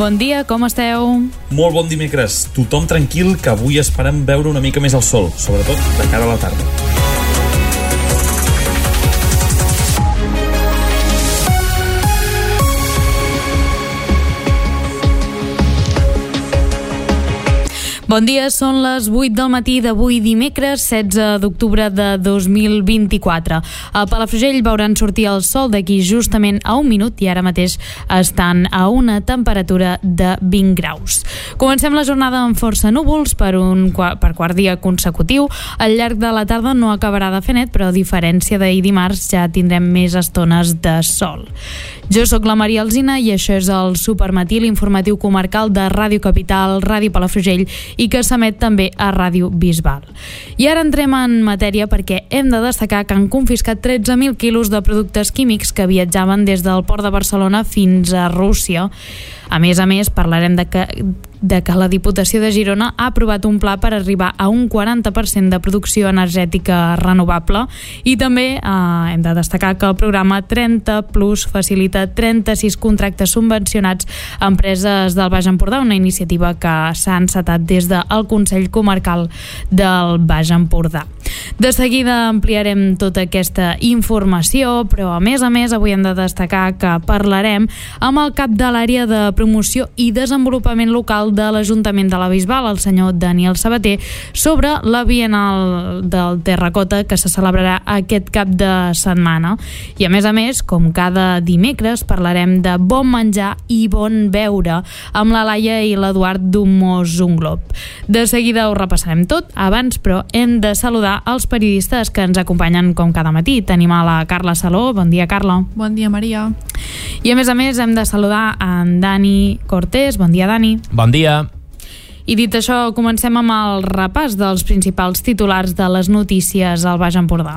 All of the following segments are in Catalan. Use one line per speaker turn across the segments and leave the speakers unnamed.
Bon dia, com esteu?
Molt bon dimecres. Tothom tranquil, que avui esperem veure una mica més el sol, sobretot de cara a la tarda.
Bon dia, són les 8 del matí d'avui dimecres 16 d'octubre de 2024. A Palafrugell veuran sortir el sol d'aquí justament a un minut i ara mateix estan a una temperatura de 20 graus. Comencem la jornada amb força núvols per quart dia consecutiu. Al llarg de la tarda no acabarà de fer net, però a diferència d'ahir dimarts ja tindrem més estones de sol. Jo sóc la Maria Alsina i això és el Supermatí, l'informatiu comarcal de Ràdio Capital, Ràdio Palafrugell i que s'emet també a Ràdio Bisbal. I ara entrem en matèria perquè hem de destacar que han confiscat 13.000 quilos de productes químics que viatjaven des del port de Barcelona fins a Rússia. A més, parlarem de que la Diputació de Girona ha aprovat un pla per arribar a un 40% de producció energètica renovable i també hem de destacar que el programa 30 Plus facilita 36 contractes subvencionats a empreses del Baix Empordà, una iniciativa que s'ha encetat des del Consell Comarcal del Baix Empordà. De seguida ampliarem tota aquesta informació, però a més avui hem de destacar que parlarem amb el cap de l'àrea de promoció i desenvolupament local de l'Ajuntament de la Bisbal, el senyor Daniel Sabater, sobre la Bienal del Terracota que se celebrarà aquest cap de setmana. I a més, com cada dimecres, parlarem de bon menjar i bon beure amb la Laia i l'Eduard d'un Mos un Glob. De seguida ho repassarem tot, abans però hem de saludar els periodistes que ens acompanyen com cada matí. Tenim a la Carla Saló. Bon dia, Carla.
Bon dia, Maria.
I a més hem de saludar en Dani Cortés. Bon dia, Dani.
Bon dia.
I dit això, comencem amb el repàs dels principals titulars de les notícies al Baix Empordà.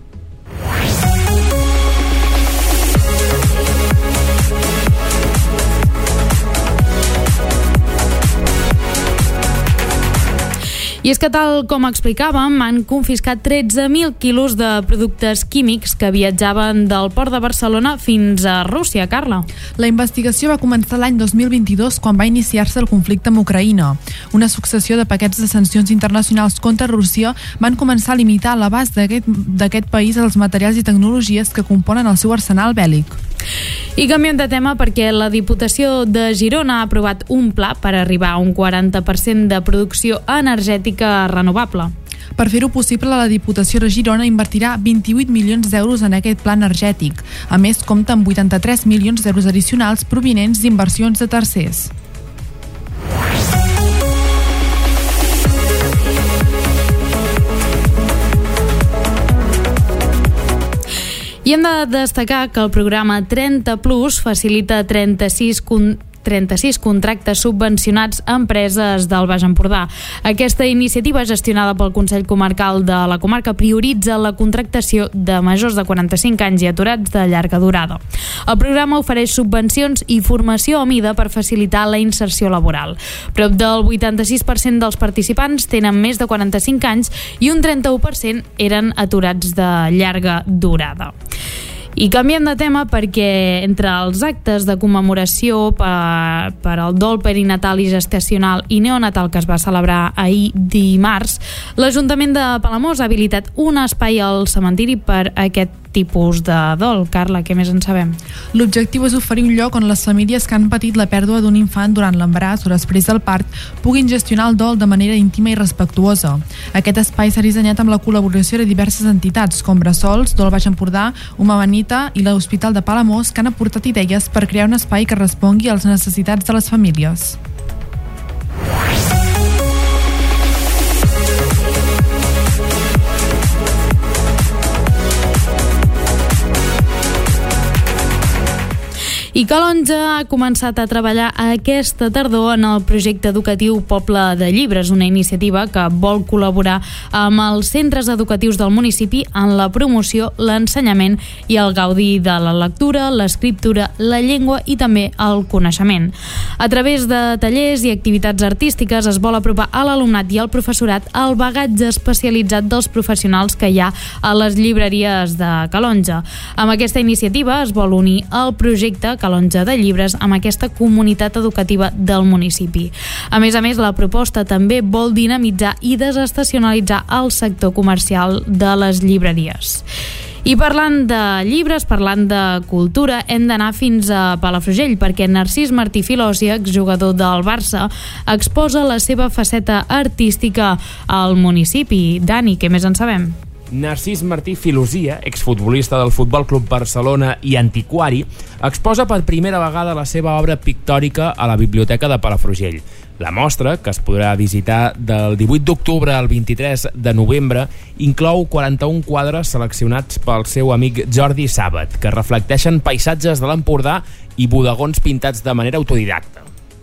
I és que, tal com explicàvem, han confiscat 13.000 quilos de productes químics que viatjaven del port de Barcelona fins a Rússia, Carla.
La investigació va començar l'any 2022 quan va iniciar-se el conflicte amb Ucraïna. Una successió de paquets de sancions internacionals contra Rússia van començar a limitar l'abast d'aquest país als materials i tecnologies que componen el seu arsenal bèl·lic.
I canviem de tema perquè la Diputació de Girona ha aprovat un pla per arribar a un 40% de producció energètica renovable.
Per fer-ho possible, la Diputació de Girona invertirà 28 milions d'euros en aquest pla energètic. A més, compta amb 83 milions d'euros addicionals provinents d'inversions de tercers.
I hem de destacar que el programa 30 Plus facilita 36 contractes subvencionats a empreses del Baix Empordà. Aquesta iniciativa, gestionada pel Consell Comarcal de la comarca, prioritza la contractació de majors de 45 anys i aturats de llarga durada. El programa ofereix subvencions i formació a mida per facilitar la inserció laboral. Prop del 86% dels participants tenen més de 45 anys i un 31% eren aturats de llarga durada. I canviem de tema perquè entre els actes de commemoració per al dol perinatal i gestacional i neonatal que es va celebrar ahir dimarts, l'Ajuntament de Palamós ha habilitat un espai al cementiri per aquest tipus de dol. Carla, què més en sabem?
L'objectiu és oferir un lloc on les famílies que han patit la pèrdua d'un infant durant l'embaràs o després del part puguin gestionar el dol de manera íntima i respectuosa. Aquest espai s'ha dissenyat amb la col·laboració de diverses entitats com Bressols, Dol Baix Empordà, Humanita i l'Hospital de Palamós, que han aportat idees per crear un espai que respongui a les necessitats de les famílies.
I Calonja ha començat a treballar aquesta tardor en el projecte educatiu Poble de Llibres, una iniciativa que vol col·laborar amb els centres educatius del municipi en la promoció, l'ensenyament i el gaudi de la lectura, l'escriptura, la llengua i també el coneixement. A través de tallers i activitats artístiques es vol apropar a l'alumnat i al professorat el bagatge especialitzat dels professionals que hi ha a les llibreries de Calonja. Amb aquesta iniciativa es vol unir el projecte calonge de llibres amb aquesta comunitat educativa del municipi. A més, la proposta també vol dinamitzar i desestacionalitzar el sector comercial de les llibreries. I parlant de llibres, parlant de cultura, hem d'anar fins a Palafrugell perquè Narcís Martí Filosi, exjugador del Barça, exposa la seva faceta artística al municipi. Dani, què més en sabem?
Narcís Martí Filosia, exfutbolista del Futbol Club Barcelona i antiquari, exposa per primera vegada la seva obra pictòrica a la Biblioteca de Palafrugell. La mostra, que es podrà visitar del 18 d'octubre al 23 de novembre, inclou 41 quadres seleccionats pel seu amic Jordi Sàbat, que reflecteixen paisatges de l'Empordà i bodegons pintats de manera autodidacta.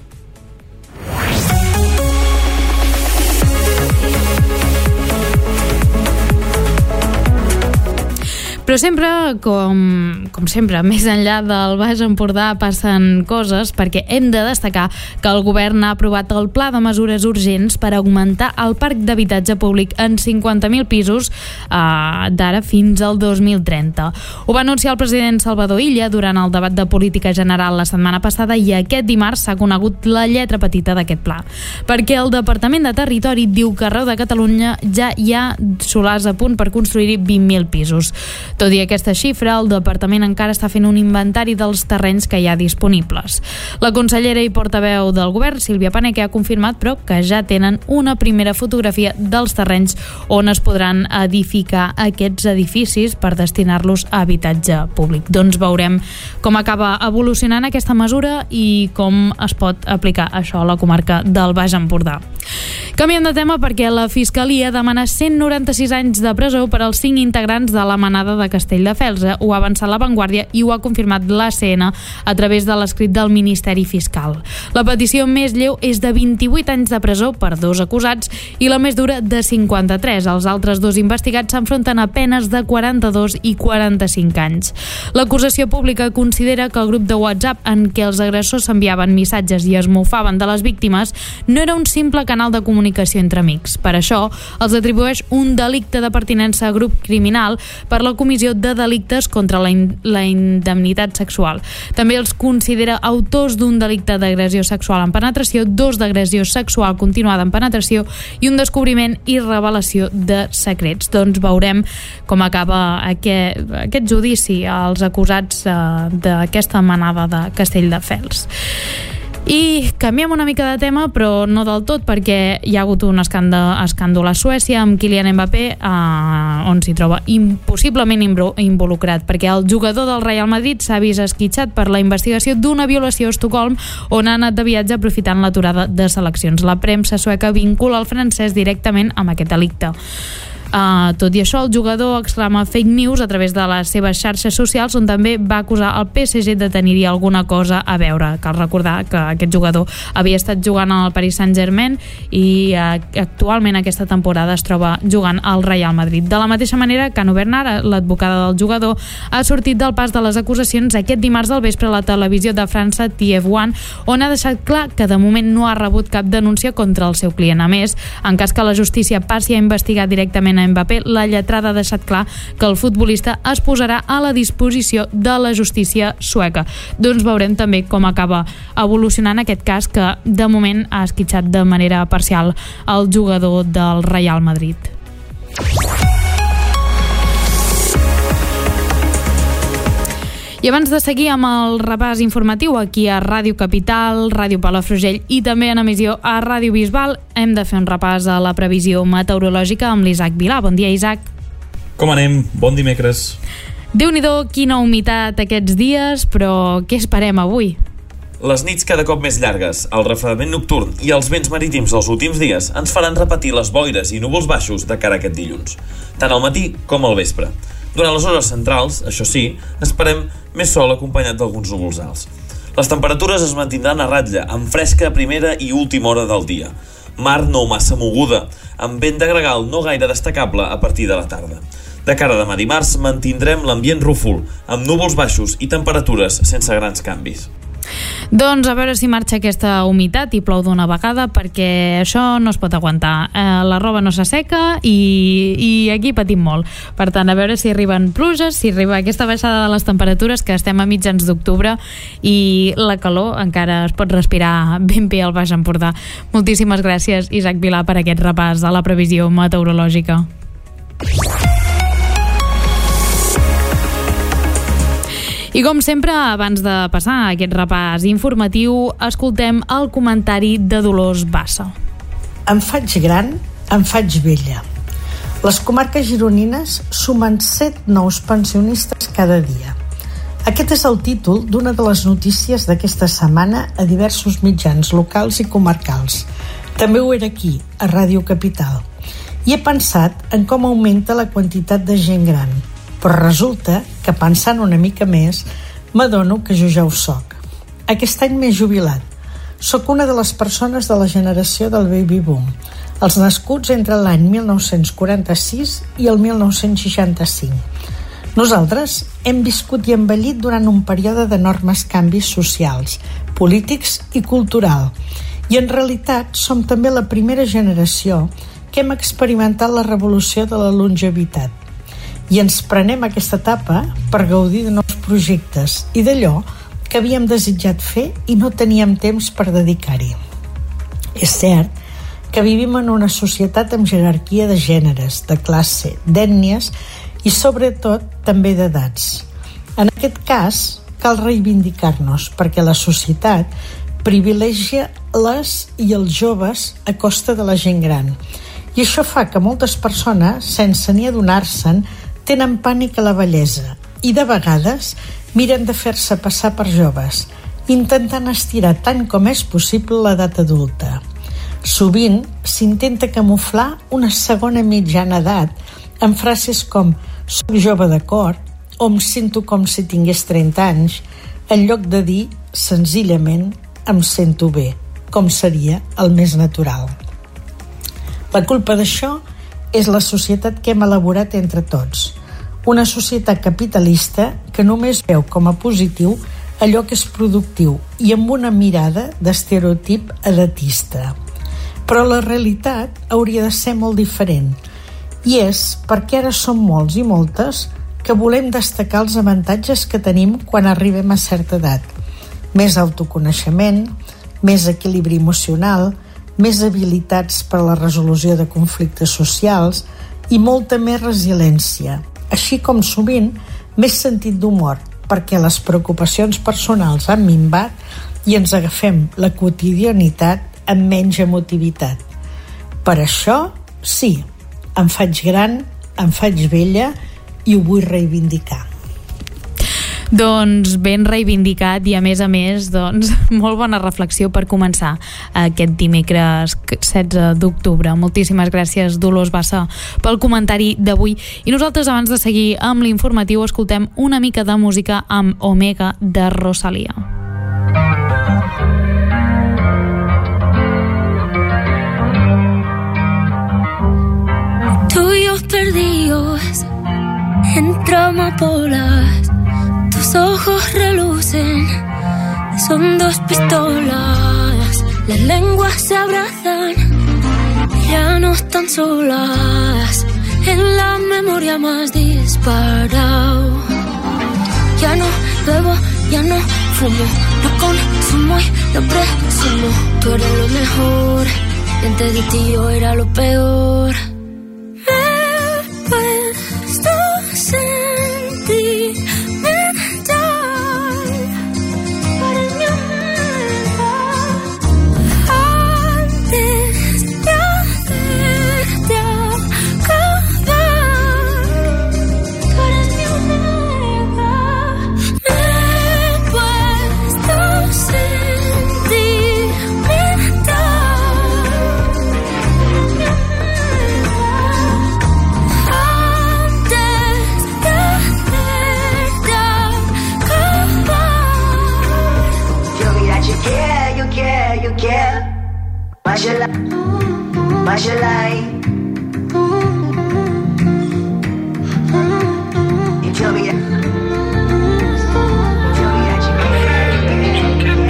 Però sempre, com sempre, més enllà del Baix Empordà passen coses, perquè hem de destacar que el govern ha aprovat el pla de mesures urgents per augmentar el parc d'habitatge públic en 50.000 pisos d'ara fins al 2030. Ho va anunciar el president Salvador Illa durant el debat de política general la setmana passada i aquest dimarts s'ha conegut la lletra petita d'aquest pla. Perquè el Departament de Territori diu que arreu de Catalunya ja hi ha solars a punt per construir-hi 20.000 pisos. Tot i aquesta xifra, el departament encara està fent un inventari dels terrenys que hi ha disponibles. La consellera i portaveu del govern, Sílvia Paneque, ha confirmat, però, que ja tenen una primera fotografia dels terrenys on es podran edificar aquests edificis per destinar-los a habitatge públic. Doncs veurem com acaba evolucionant aquesta mesura i com es pot aplicar això a la comarca del Baix Empordà. Canviem de tema perquè la Fiscalia demana 196 anys de presó per als 5 integrants de la manada de Castelldefels. Ho ha avançat La Vanguardia i ho ha confirmat l'ACN a través de l'escrit del Ministeri Fiscal. La petició més lleu és de 28 anys de presó per 2 acusats i la més dura de 53. Els altres 2 investigats s'enfronten a penes de 42 i 45 anys. L'acusació pública considera que el grup de WhatsApp en què els agressors s'enviaven missatges i es mofaven de les víctimes no era un simple canal de comunicació entre amics. Per això, els atribueix un delicte de pertinença a grup criminal per la comissió de delictes contra la indemnitat sexual. També els considera autors d'un delicte d'agressió sexual en penetració, 2 d'agressió sexual continuada en penetració i un descobriment i revelació de secrets. Doncs veurem com acaba aquest judici als acusats d'aquesta manada de Castelldefels. I canviem una mica de tema, però no del tot, perquè hi ha hagut un escàndol a Suècia amb Kylian Mbappé, on s'hi troba possiblement involucrat, perquè el jugador del Real Madrid s'ha vist esquitxat per la investigació d'una violació a Estocolm, on ha anat de viatge aprofitant l'aturada de seleccions. La premsa sueca vincula el francès directament amb aquest delicte. Tot i això, el jugador exclama fake news a través de les seves xarxes socials, on també va acusar el PSG de tenir-hi alguna cosa a veure. Cal recordar que aquest jugador havia estat jugant al Paris Saint-Germain i actualment aquesta temporada es troba jugant al Real Madrid. De la mateixa manera, Cano Bernard, l'advocada del jugador, ha sortit del pas de les acusacions aquest dimarts al vespre a la televisió de França TF1, on ha deixat clar que de moment no ha rebut cap denúncia contra el seu client. A més, en cas que la justícia passi a investigar directament a Mbappé, la lletrada ha deixat clar que el futbolista es posarà a la disposició de la justícia sueca. Doncs veurem també com acaba evolucionant aquest cas que de moment ha esquitxat de manera parcial el jugador del Real Madrid. I abans de seguir amb el repàs informatiu aquí a Ràdio Capital, Ràdio Palafrugell i també en emissió a Ràdio Bisbal, hem de fer un repàs a la previsió meteorològica amb l'Isaac Vilà. Bon dia, Isaac.
Com anem? Bon dimecres.
Déu-n'hi-do, quina humitat aquests dies, però què esperem avui?
Les nits cada cop més llargues, el refredament nocturn i els vents marítims dels últims dies ens faran repetir les boires i núvols baixos de cara a aquest dilluns, tant al matí com al vespre. Durant les hores centrals, això sí, esperem més sol acompanyat d'alguns núvols alts. Les temperatures es mantindran a ratlla, amb fresca a primera i última hora del dia. Mar no massa moguda, amb vent de gregal no gaire destacable a partir de la tarda. De cara a demà dimarts mantindrem l'ambient rúfol, amb núvols baixos i temperatures sense grans canvis.
Doncs a veure si marxa aquesta humitat i plou d'una vegada, perquè això no es pot aguantar. La roba no s'asseca i aquí patim molt. Per tant, a veure si arriben pluges, si arriba aquesta baixada de les temperatures, que estem a mitjans d'octubre i la calor encara es pot respirar ben bé al Baix Empordà. Moltíssimes gràcies, Isaac Vilà, per aquest repàs a la previsió meteorològica. I com sempre, abans de passar a aquest repàs informatiu, escoltem el comentari de Dolors Bassa.
Em faig gran, em faig vella. Les comarques gironines sumen 7 nous pensionistes cada dia. Aquest és el títol d'una de les notícies d'aquesta setmana a diversos mitjans locals i comarcals. També ho era aquí, a Ràdio Capital. I he pensat en com augmenta la quantitat de gent gran. Però resulta que, pensant una mica més, m'adono que jo ja ho soc. Aquest any m'he jubilat. Soc una de les persones de la generació del baby boom, els nascuts entre l'any 1946 i el 1965. Nosaltres hem viscut i envellit durant un període d'enormes canvis socials, polítics i cultural, i en realitat som també la primera generació que hem experimentat la revolució de la longevitat. I ens prenem aquesta etapa per gaudir de nous projectes i d'allò que havíem desitjat fer i no teníem temps per dedicar-hi. És cert que vivim en una societat amb jerarquia de gèneres, de classe, d'ètnies i sobretot també d'edats. En aquest cas, cal reivindicar-nos perquè la societat privilegia les i els joves a costa de la gent gran. I això fa que moltes persones, sense ni adonar-se'n, tenen pànic a la vellesa i de vegades miren de fer-se passar per joves, intentant estirar tant com és possible l'edat adulta. Sovint s'intenta camuflar una segona mitjana edat amb frases com «soc jove de cor» o «em sento com si tingués 30 anys», en lloc de dir senzillament «em sento bé», com seria el més natural. La culpa d'això és la societat que hem elaborat entre tots. Una societat capitalista que només veu com a positiu allò que és productiu i amb una mirada d'estereotip edatista. Però la realitat hauria de ser molt diferent. I és perquè ara som molts i moltes que volem destacar els avantatges que tenim quan arribem a certa edat. Més autoconeixement, més equilibri emocional, més habilitats per a la resolució de conflictes socials i molta més resiliència, així com sovint més sentit d'humor, perquè les preocupacions personals han minvat i ens agafem la quotidianitat amb menys emotivitat. Per això, sí, em faig gran, em faig vella i ho vull reivindicar.
Doncs ben reivindicat i a més, doncs, molt bona reflexió per començar aquest dimecres 16 d'octubre. Moltíssimes gràcies, Dolors Bassa, pel comentari d'avui. I nosaltres, abans de seguir amb l'informatiu, escoltem una mica de música amb Omega de Rosalía.
Tuyos perdidos entre amapolas, tus ojos relucen, son 2 pistolas, las lenguas se abrazan, ya no están solas, en la memoria más disparado. Ya no bebo, ya no fumo, no consumo y no presumo, tú eres lo mejor, y antes de ti yo era lo peor. Me puesto sentir
What's your life? You tell me that you care.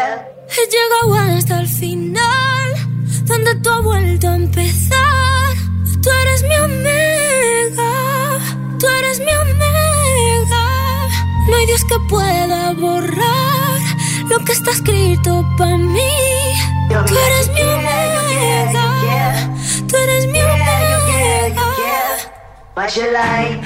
He llegado hasta el final, donde tú has vuelto a empezar. Tú eres mi omega, tú eres mi omega. No hay Dios que pueda borrar lo que está escrito para mí. Tú eres mi omega, tú eres mi omega. Watch your light.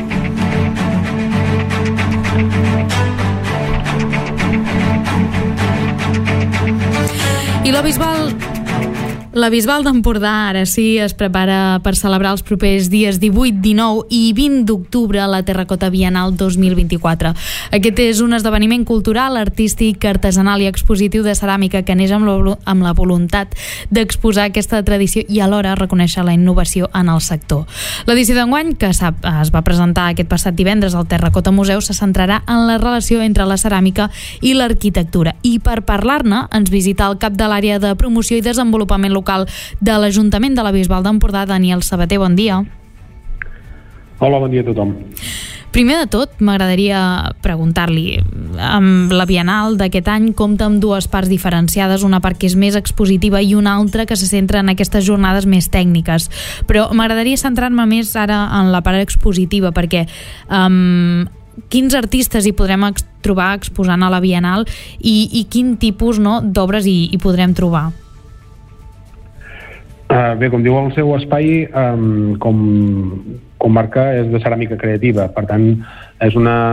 I la Bisbal d'Empordà ara sí es prepara per celebrar els propers dies 18, 19 i 20 d'octubre la Terracota Bienal 2024. Aquest és un esdeveniment cultural, artístic, artesanal i expositiu de ceràmica que neix amb la voluntat d'exposar aquesta tradició i alhora reconèixer la innovació en el sector. L'edició d'enguany, que es va presentar aquest passat divendres al Terracota Museu, se centrarà en la relació entre la ceràmica i l'arquitectura. I per parlar-ne ens visita el cap de l'àrea de promoció i desenvolupament local de l'Ajuntament de la Bisbal d'Empordà, Daniel Sabater, bon dia.
Hola, bon dia a tothom.
Primer de tot, m'agradaria preguntar-li, amb la Bienal d'aquest any compta amb dues parts diferenciades, una part que és més expositiva i una altra que se centra en aquestes jornades més tècniques, però m'agradaria centrar-me més ara en la part expositiva, perquè quins artistes hi podrem trobar exposant a la Bienal i quin tipus d'obres hi podrem trobar?
Bé, com diu el seu espai, com marca és de ceràmica creativa, per tant és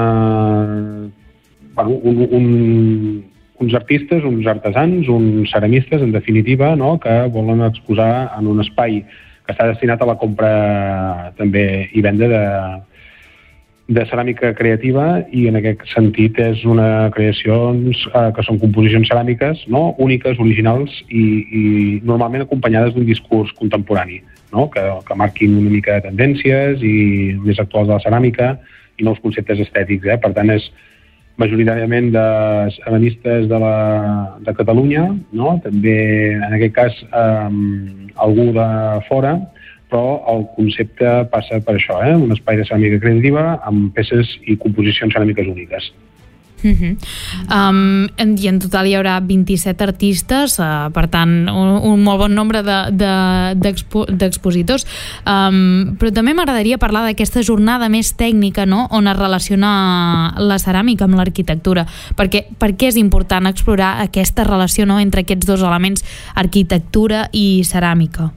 uns artistes, uns artesans, uns ceramistes en definitiva, que volen exposar en un espai que està destinat a la compra també i venda de ceràmica creativa, i en aquest sentit és una creacions que són composicions ceràmiques úniques, originals i normalment acompanyades d'un discurs contemporani, que marquin una mica de tendències i més actuals de la ceràmica i nous conceptes estètics. Per tant, és majoritàriament de ceramistes de Catalunya, també en aquest cas algú de fora, però el concepte passa per això, un espai de ceràmica creativa amb peces i composicions ceràmiques úniques.
I en total hi haurà 27 artistes, per tant un molt bon nombre d'expositors, però també m'agradaria parlar d'aquesta jornada més tècnica, on es relaciona la ceràmica amb l'arquitectura, perquè per què és important explorar aquesta relació entre aquests dos elements, arquitectura i ceràmica?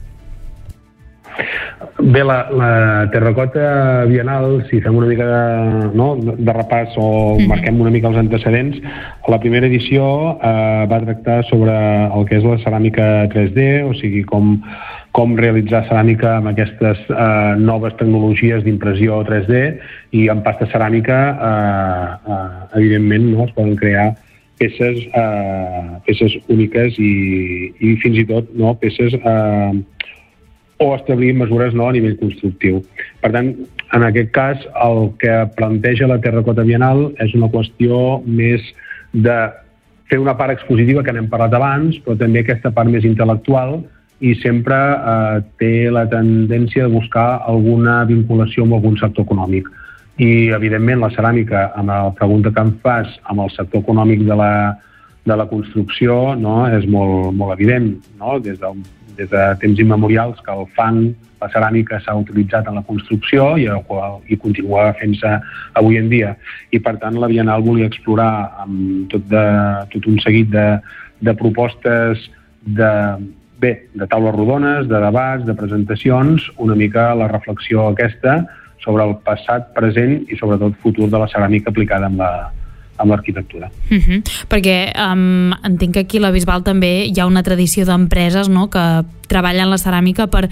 Bé, la Terracota Bienal, si fem una mica de repàs o marquem una mica els antecedents, la primera edició va tractar sobre el que és la ceràmica 3D, o sigui, com realitzar ceràmica amb aquestes noves tecnologies d'impressió 3D, i amb pasta ceràmica, evidentment, es poden crear peces úniques i fins i tot peces o establir mesures a nivell constructiu. Per tant, en aquest cas, el que planteja la Terracota Bienal és una qüestió més de fer una part expositiva que n'hem parlat abans, però també aquesta part més intel·lectual, i sempre té la tendència de buscar alguna vinculació amb algun sector econòmic. I, evidentment, la ceràmica, amb la pregunta que em fas, amb el sector econòmic de la construcció, és molt evident, des de temps immemorials que el fang, la ceràmica s'ha utilitzat en la construcció i continua fent-se avui en dia. I per tant la Bienal volia explorar amb tot un seguit de propostes de taules rodones, de debats, de presentacions, una mica la reflexió aquesta sobre el passat, present i sobretot futur de la ceràmica aplicada amb l'arquitectura.
Perquè entenc que aquí a la Bisbal també hi ha una tradició d'empreses que treballen la ceràmica per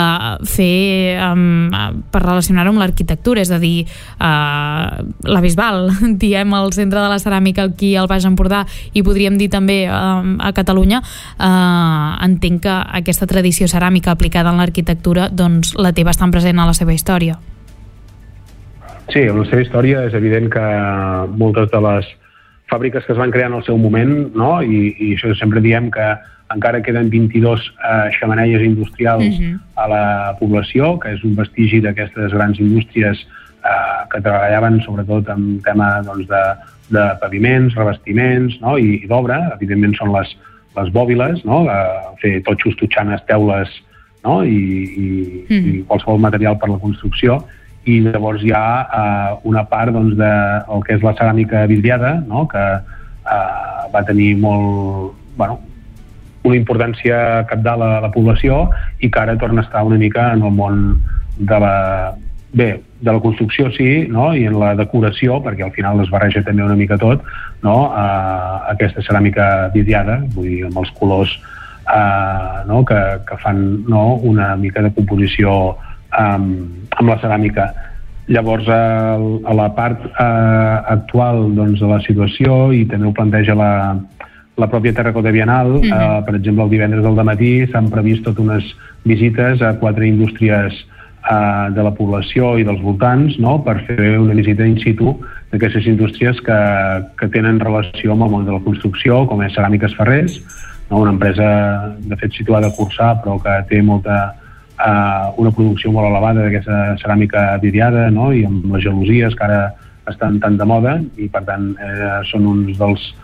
relacionar-ho amb l'arquitectura, és a dir, la Bisbal, diem el centre de la ceràmica aquí al Baix Empordà, i podríem dir també a Catalunya. Entenc que aquesta tradició ceràmica aplicada en l'arquitectura doncs la té bastant present a la seva història.
Sí, en la seva història és evident que moltes de les fàbriques que es van crear en el seu moment, i això sempre diem que encara queden 22 xemeneies industrials a la població, que és un vestigi d'aquestes grans indústries que treballaven sobretot en tema doncs, de paviments, revestiments, no? I d'obra. Evidentment són les bòbiles, no? Fer totxos, totxanes, teules, no? I qualsevol material per la construcció. I llavors hi ha una part doncs, del que és la ceràmica vidriada, no? Que va tenir una importància cabdal a la població i que ara torna a estar una mica en el món de la construcció, sí, no? I en la decoració, perquè al final es barreja també una mica tot, no? Aquesta ceràmica vidriada, vull dir, amb els colors no? que fan, no? Una mica de composició amb la ceràmica. Llavors, a la part actual doncs, de la situació, i també ho planteja la pròpia Terracota Bienal, per exemple, el divendres al dematí s'han previst totes unes visites a 4 indústries de la població i dels voltants, no? Per fer una visita in situ d'aquestes indústries que tenen relació amb el món de la construcció, com és Ceràmiques Ferrers, no? Una empresa, de fet, situada a Corçà, però que té una producció molt elevada d'aquesta ceràmica vidriada, no? I amb les gelosies que ara estan tan de moda, i per tant són uns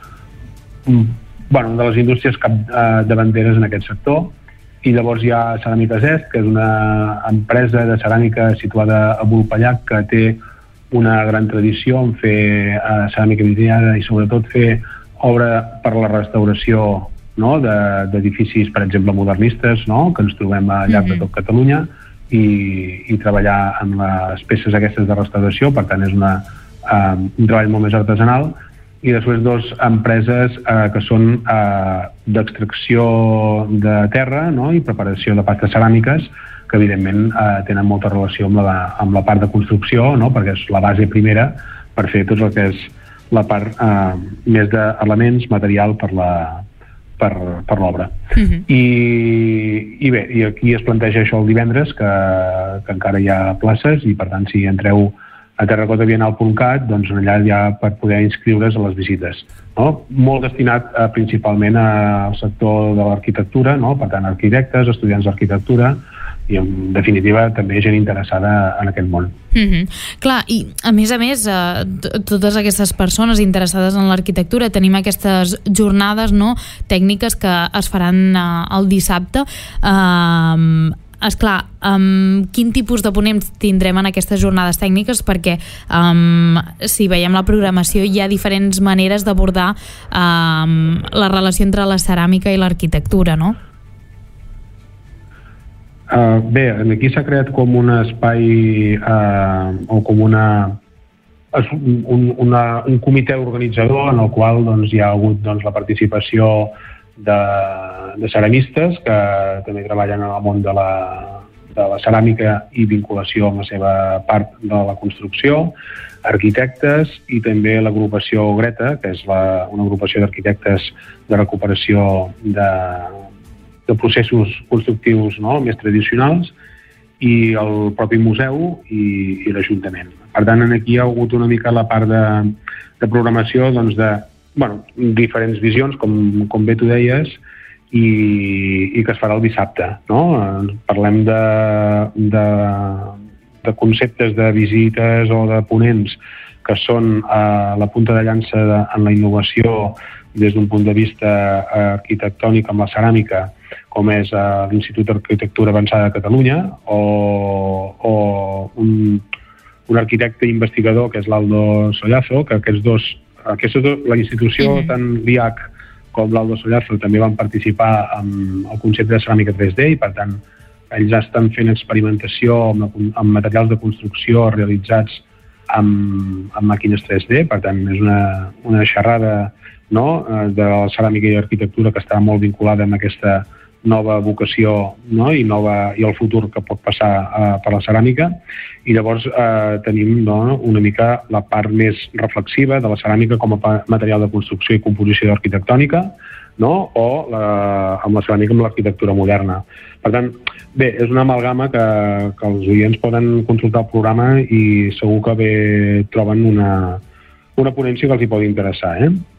de les indústries davanteres en aquest sector. I llavors hi ha Ceràmiques Est, que és una empresa de ceràmica situada a Vulpellac, que té una gran tradició en fer ceràmica vidriada i sobretot fer obra per la restauració, no? D'edificis, per exemple, modernistes, no? Que ens trobem al llarg de tot Catalunya, i treballar amb les peces aquestes de restauració. Per tant, és un treball molt més artesanal. I després 2 empreses que són d'extracció de terra, no? I preparació de pastes ceràmiques, que evidentment tenen molta relació amb la part de construcció, no? Perquè és la base primera per fer tot el que és la part més d'elements, material per l'obra. I bé, i aquí es planteja això el divendres, que encara hi ha places, i per tant, si entreu a terracotabienal.cat, doncs allà hi ha per poder inscriure's a les visites, no? Molt destinat principalment al sector de l'arquitectura, no? Per tant, arquitectes, estudiants d'arquitectura, i en definitiva també gent interessada en aquest món.
Clar, i a més, totes aquestes persones interessades en l'arquitectura, tenim aquestes jornades, no? Tècniques que es faran el dissabte. Esclar, quin tipus de ponents tindrem en aquestes jornades tècniques? Perquè si veiem la programació hi ha diferents maneres d'abordar la relació entre la ceràmica i l'arquitectura, no?
Bé, aquí s'ha creat com un espai o com un comitè organitzador en el qual doncs, hi ha hagut doncs, la participació de ceramistes que també treballen en el món de la ceràmica i vinculació amb la seva part de la construcció, arquitectes, i també l'agrupació Greta, que és una agrupació d'arquitectes de recuperació de processos constructius, no? Més tradicionals, i el propi museu i l'Ajuntament. Per tant, aquí hi ha hagut una mica la part de programació doncs, de diferents visions, com bé tu deies, i que es farà el dissabte, no? Parlem de conceptes de visites o de ponents que són a la punta de llança en la innovació des d'un punt de vista arquitectònic amb la ceràmica, com és l'Institut d'Arquitectura Avançada de Catalunya, o un arquitecte investigador que és l'Aldo Sollazo, que aquests dos, la institució, tant l'IAC com l'Aldo Sollazo, també van participar en el concepte de ceràmica 3D, i per tant ells estan fent experimentació amb materials de construcció realitzats amb màquines 3D. Per tant, és una xerrada, no? De la ceràmica i arquitectura que està molt vinculada amb aquesta nova vocació, no? I el futur que pot passar per la ceràmica. I llavors tenim, no? Una mica la part més reflexiva de la ceràmica com a material de construcció i composició arquitectònica, no? O amb la ceràmica amb l'arquitectura moderna. Per tant, bé, és una amalgama que els oients poden consultar el programa i segur que bé troben una ponència que els hi pot interessar,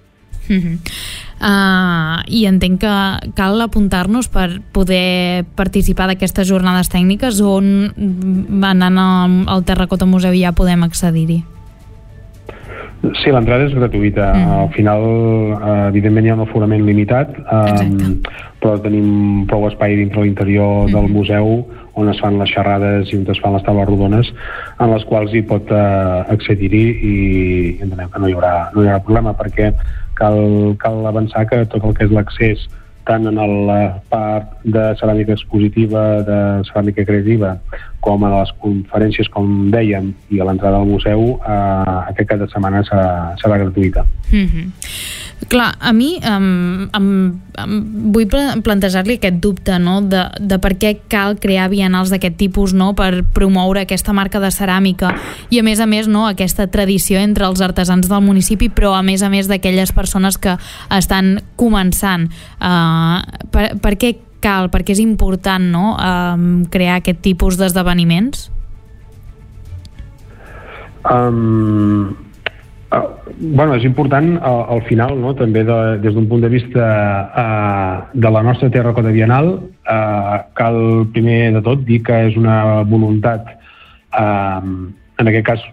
I entenc que cal apuntar-nos per poder participar d'aquestes jornades tècniques, on anant al Terracota Museu ja podem accedir-hi?
Sí, l'entrada és gratuïta. Al final, evidentment, hi ha un aforament limitat, però tenim prou espai dintre l'interior del museu on es fan les xerrades i on es fan les taules rodones, en les quals hi pot accedir-hi, i entenem que no hi haurà problema, perquè cal avançar que tot el que és l'accés tant en la part de ceràmica expositiva, de ceràmica creativa, com a les conferències, com dèiem, i a l'entrada al museu, aquest cap de setmana serà gratuïta.
Clar, a mi vull plantejar-li aquest dubte, no?, de per què cal crear bienals d'aquest tipus, no?, per promoure aquesta marca de ceràmica i, a més, no?, aquesta tradició entre els artesans del municipi, però a més d'aquelles persones que estan començant. Per què cal, per què és important, no?, crear aquest tipus d'esdeveniments?
És important al final, no? També des d'un punt de vista de la nostra Terracota Bienal, cal primer de tot dir que és una voluntat, en aquest cas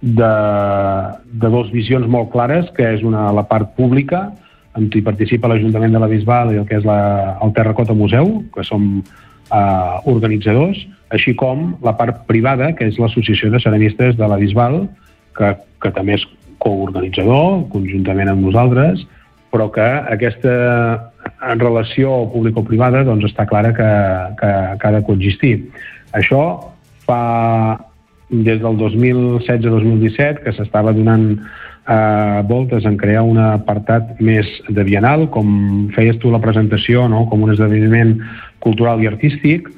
de dues visions molt clares, que és la part pública, en què hi participa l'Ajuntament de la Bisbal i el que és el Terracota Museu, que som organitzadors, així com la part privada, que és l'Associació de Ceramistes de la Bisbal, que també és coorganitzador, conjuntament amb nosaltres, però que aquesta relació público-privada doncs està clara que ha de coexistir. Això fa des del 2016-2017 que s'estava donant voltes en crear un apartat més de bienal, com feies tu la presentació, no?, com un esdeveniment cultural i artístic,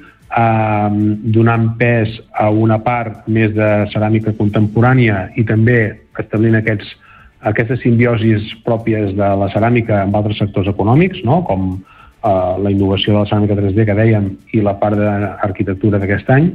donant pes a una part més de ceràmica contemporània i també establint aquestes simbiosis pròpies de la ceràmica amb altres sectors econòmics, no?, com la innovació de la ceràmica 3D que dèiem i la part d'arquitectura d'aquest any,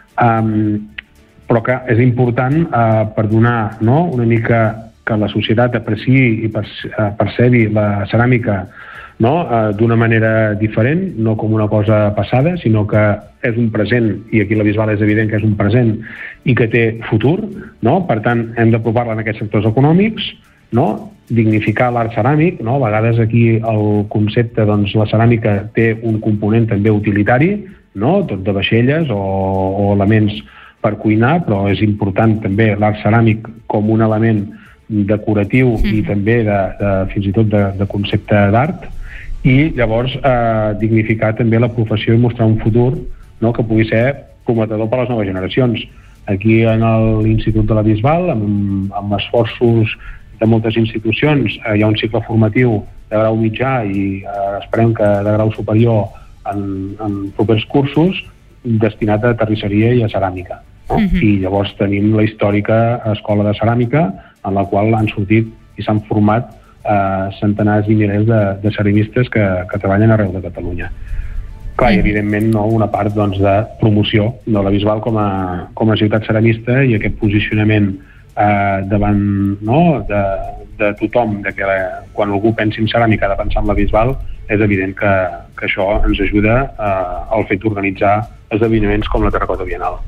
però que és important per donar, no?, una mica que la societat apreciï i percebi la ceràmica, no?, d'una manera diferent, no com una cosa passada, sinó que és un present, i aquí la Bisbal és evident que és un present i que té futur, no? Per tant, hem d'apropar-la en aquests sectors econòmics, no?, dignificar l'art ceràmic, no? A vegades aquí el concepte, doncs, la ceràmica té un component també utilitari, no?, tot de vaixelles o elements per cuinar, però és important també l'art ceràmic com un element decoratiu i també fins i tot de concepte d'art, i llavors dignificar també la professió i mostrar un futur, no?, que pugui ser prometedor per a les noves generacions. Aquí en l'Institut de la Bisbal, amb esforços de moltes institucions, hi ha un cicle formatiu de grau mitjà i esperem que de grau superior en propers cursos destinat a terrisseria i a ceràmica, no? I llavors tenim la històrica Escola de Ceràmica, en la qual han sortit i s'han format centenars i milers de ceramistes que treballen arreu de Catalunya. Clar, i evidentment, no, una part, doncs, de promoció de la Bisbal com a ciutat ceramista, i aquest posicionament davant, no, de tothom, de que quan algú pensi en ceràmica ha de pensar en la Bisbal, és evident que això ens ajuda al fet d'organitzar esdeveniments com la Terracota Bienal.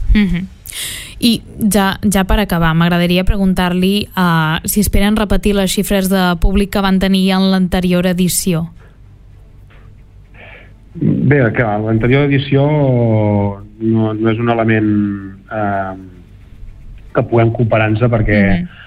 I ja per acabar, m'agradaria preguntar-li si esperen repetir les xifres de públic que van tenir en l'anterior edició.
Bé, clar, l'anterior edició no és un element que puguem comparar-nos, perquè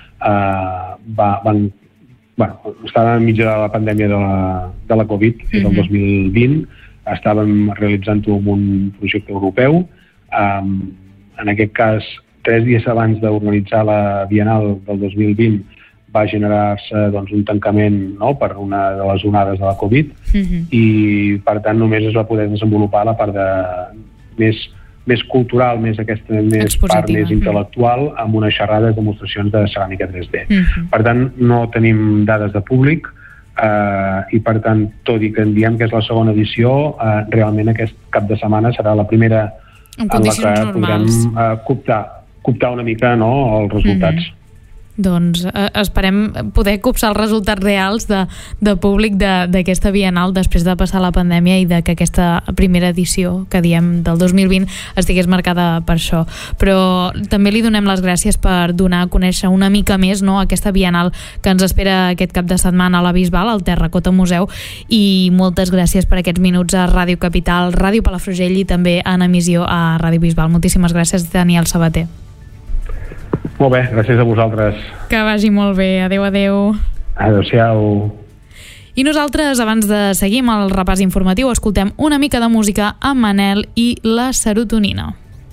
estàvem enmig de la pandèmia de la Covid, és el 2020, estàvem realitzant-ho amb un projecte europeu. En aquest cas, 3 dies abans d'organitzar la Bienal del 2020 va generar-se, doncs, un tancament, no?, per una de les onades de la Covid, i per tant només es va poder desenvolupar la part més cultural, aquesta part més intel·lectual, amb unes xerrades, demostracions de ceràmica 3D. Per tant, no tenim dades de públic, i per tant, tot i que en diem que és la segona edició, realment aquest cap de setmana serà la primera en la que podrem cooptar una mica, no, els resultats.
Doncs esperem poder copsar els resultats reals de públic d'aquesta Bienal després de passar la pandèmia i de que aquesta primera edició, que diem del 2020, estigués marcada per això. Però també li donem les gràcies per donar a conèixer una mica més, no, aquesta Bienal que ens espera aquest cap de setmana a la Bisbal, al Terracota Museu, i moltes gràcies per aquests minuts a Ràdio Capital, Ràdio Palafrugell i també en emissió a Ràdio Bisbal. Moltíssimes gràcies, Daniel Sabater.
Molt bé, gràcies a vosaltres.
Que vagi molt bé. Adéu, adéu.
Adéu-siau.
I nosaltres, abans de seguir amb el repàs informatiu, escoltem una mica de música amb Manel i la serotonina.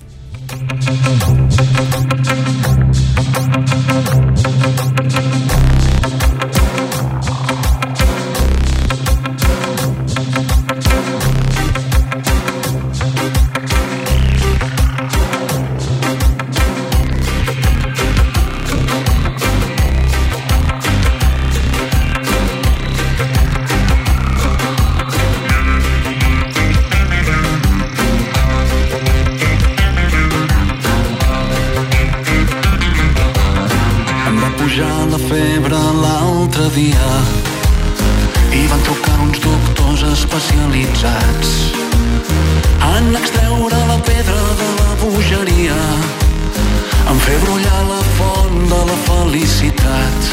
dia i van trucar uns doctors especialitzats en extreure la pedra de la bogeria, en fer brollar la font de la felicitat.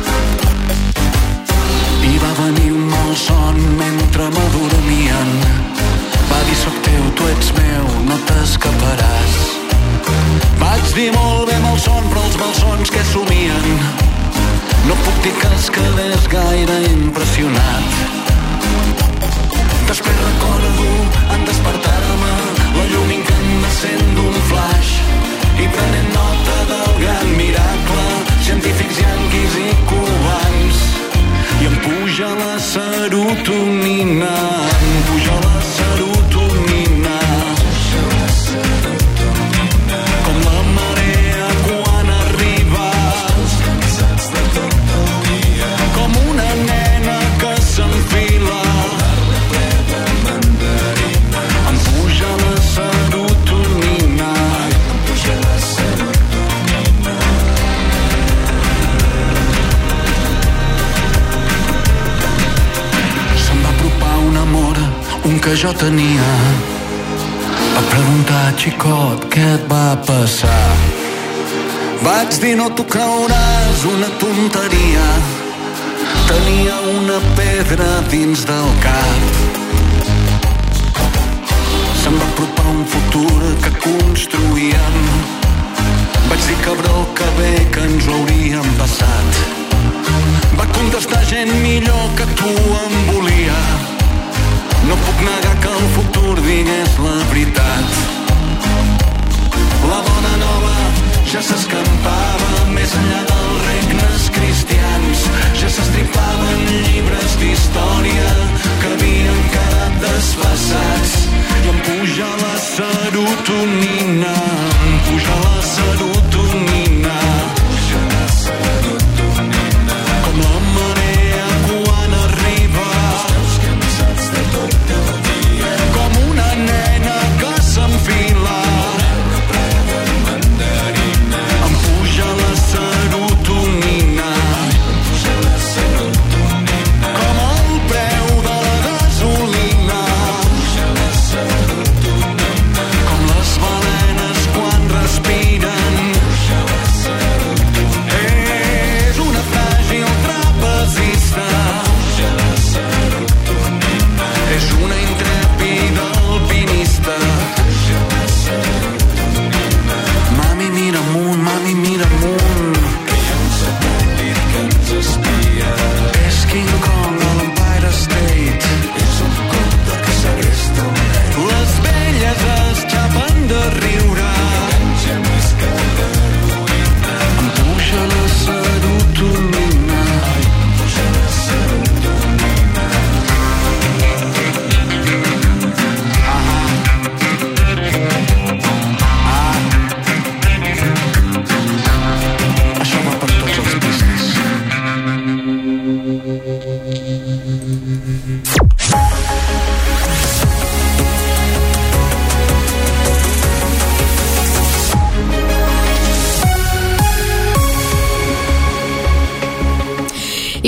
I va venir un malson mentre m'adormien, va dir soc teu, tu ets meu, no t'escaparàs. Vaig dir molt bé malson, però els malsons que somien no puc dir que es quedés gaire impressionat. Després recordo en despertar-me la llum incandescent d'un flash i prenent nota del gran miracle, científics yanquis i cubans. I em puja la serotonina, em puja la serotonina, com la marea quan arriba, com una nena que s'enfila, em puja la serotonina. Se'm va apropar un amor, un que jo tenia, va preguntar, xicot, què et va passar? Vaig dir, no t'ho creuràs, una tonteria, tenia una pedra dins del cap. Se'm va apropar un futur que construíem, vaig dir, cabró, que bé que ens ho hauríem passat. Va contestar, gent millor que tu em volia, no puc negar que el futur digués la veritat. La bona nova ja s'escampava més enllà dels regnes cristians, ja s'estripaven llibres d'història que havien quedat desfasats. I em puja la serotonina, em puja la serotonina, com la marea quan arriba, com una nena que s'enfila, em puja la serotonina, com el preu de la gasolina, com les balenes quan respiren. És una fràgil trapezista, és una intrèpida alpinista. Mami, mira amunt, mami, mira amunt, que hi ha un satèl·lit que ens espia. És King Kong a l'Empire State, és un conte que segresta un nen. Les velles es xapen de riure, menja més que l'heroïna. Em puja la serotonina, em puja la serotonina. Això va per tots els business.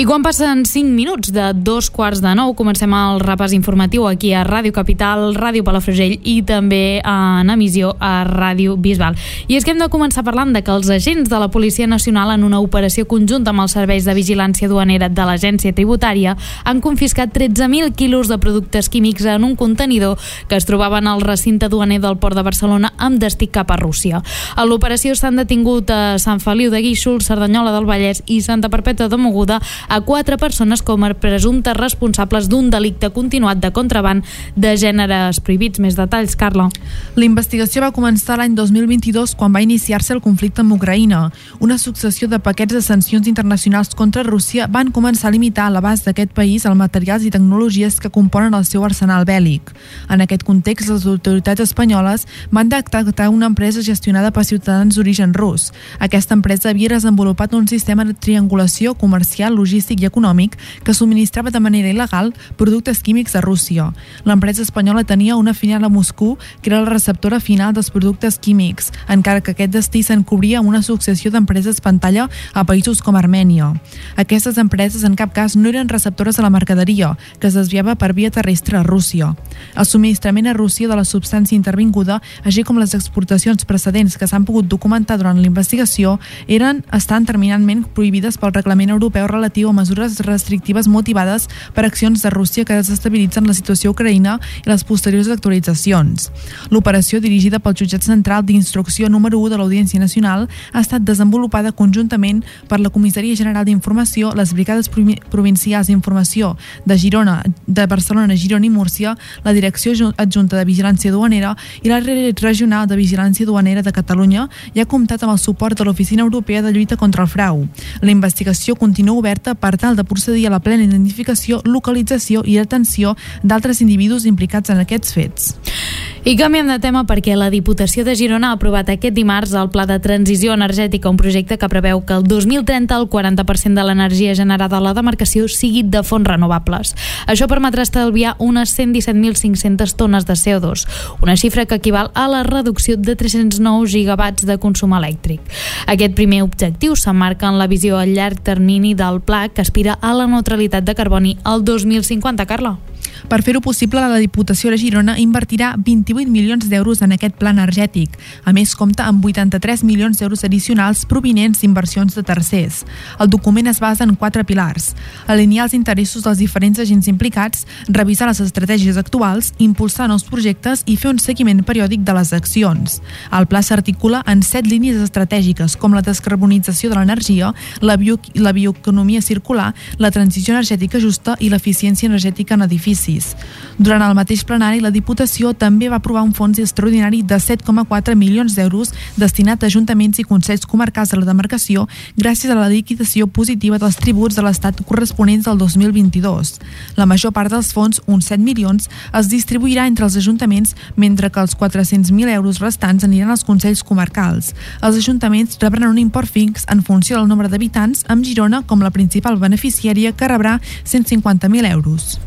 quan passen 5 minuts de 2:15, comencem el repàs informatiu aquí a Ràdio Capital, Ràdio Palafrugell i també en emissió a Ràdio Bisbal. I és que hem de començar parlant de que els agents de la Policia Nacional, en una operació conjunta amb els serveis de vigilància duanera de l'Agència Tributària, han confiscat 13.000 quilos de productes químics en un contenidor que es trobaven al recinte duaner del Port de Barcelona amb destí cap a Rússia. A l'operació s'han detingut a Sant Feliu de Guíxols, Cerdanyola del Vallès i Santa Perpètua de Mogoda a 4 persones com a presumptes responsables d'un delicte continuat de contraban de gèneres prohibits. Més detalls, Carla.
La investigació va començar l'any 2022 quan va iniciar-se el conflicte amb Ucraïna. Una successió de paquets de sancions internacionals contra Rússia van començar a limitar l'abast d'aquest país als materials i tecnologies que componen el seu arsenal bèl·lic. En aquest context, les autoritats espanyoles van detectar una empresa gestionada per ciutadans d'origen rus. Aquesta empresa havia desenvolupat un sistema de triangulació comercial, logístic i econòmic que subministrava de manera il·legal productes químics a Rússia. L'empresa espanyola tenia una filial a Moscou que era la receptora final dels productes químics, encara que aquest destí s'encobria amb una successió d'empreses pantalla a països com Armènia. Aquestes empreses en cap cas no eren receptores de la mercaderia, que es desviava per via terrestre a Rússia. El subministrament a Rússia de la substància intervinguda, així com les exportacions precedents que s'han pogut documentar durant la investigació, estan terminantment prohibides pel Reglament Europeu relatiu a mesures restrictives motivades per accions de Rússia que desestabilitzen la situació a Ucraïna i les posteriors actualitzacions. L'operació, dirigida pel Jutjat Central d'Instrucció número 1 de l'Audiència Nacional, ha estat desenvolupada conjuntament per la Comissaria General d'Informació, les Brigades Provincials d'Informació de Girona, de Barcelona, Girona i Múrcia, la Direcció Adjunta de Vigilància Duanera i l'Àrea Regional de Vigilància Duanera de Catalunya i ha comptat amb el suport de l'Oficina Europea de Lluita contra el Frau. La investigació continua oberta per tal de procedir a la plena identificació, localització i detenció d'altres individus implicats en aquests fets.
I canviem de tema perquè la Diputació de Girona ha aprovat aquest dimarts el Pla de Transició Energètica, un projecte que preveu que el 2030 el 40% de l'energia generada a la demarcació sigui de fonts renovables. Això permetrà estalviar unes 117.500 tones de CO2, una xifra que equival a la reducció de 309 gigawatts de consum elèctric. Aquest primer objectiu s'emmarca en la visió a llarg termini del pla que aspira a la neutralitat de carboni al 2050, Carla.
Per fer-ho possible, la Diputació de Girona invertirà 28 milions d'euros en aquest pla energètic. A més, compta amb 83 milions d'euros addicionals provinents d'inversions de tercers. El document es basa en 4 pilars: alinear els interessos dels diferents agents implicats, revisar les estratègies actuals, impulsar nous projectes i fer un seguiment periòdic de les accions. El pla s'articula en 7 línies estratègiques, com la descarbonització de l'energia, la bioeconomia circular, la transició energètica justa i l'eficiència energètica en edificis. Durant el mateix plenari, la Diputació també va aprovar un fons extraordinari de 7,4 milions d'euros destinat a ajuntaments i consells comarcals de la demarcació gràcies a la liquidació positiva dels tributs de l'Estat corresponents al 2022. La major part dels fons, uns 7 milions, es distribuirà entre els ajuntaments, mentre que els 400.000 euros restants aniran als consells comarcals. Els ajuntaments rebran un import fix en funció del nombre d'habitants, amb Girona com la principal beneficiària, que rebrà 150.000 euros.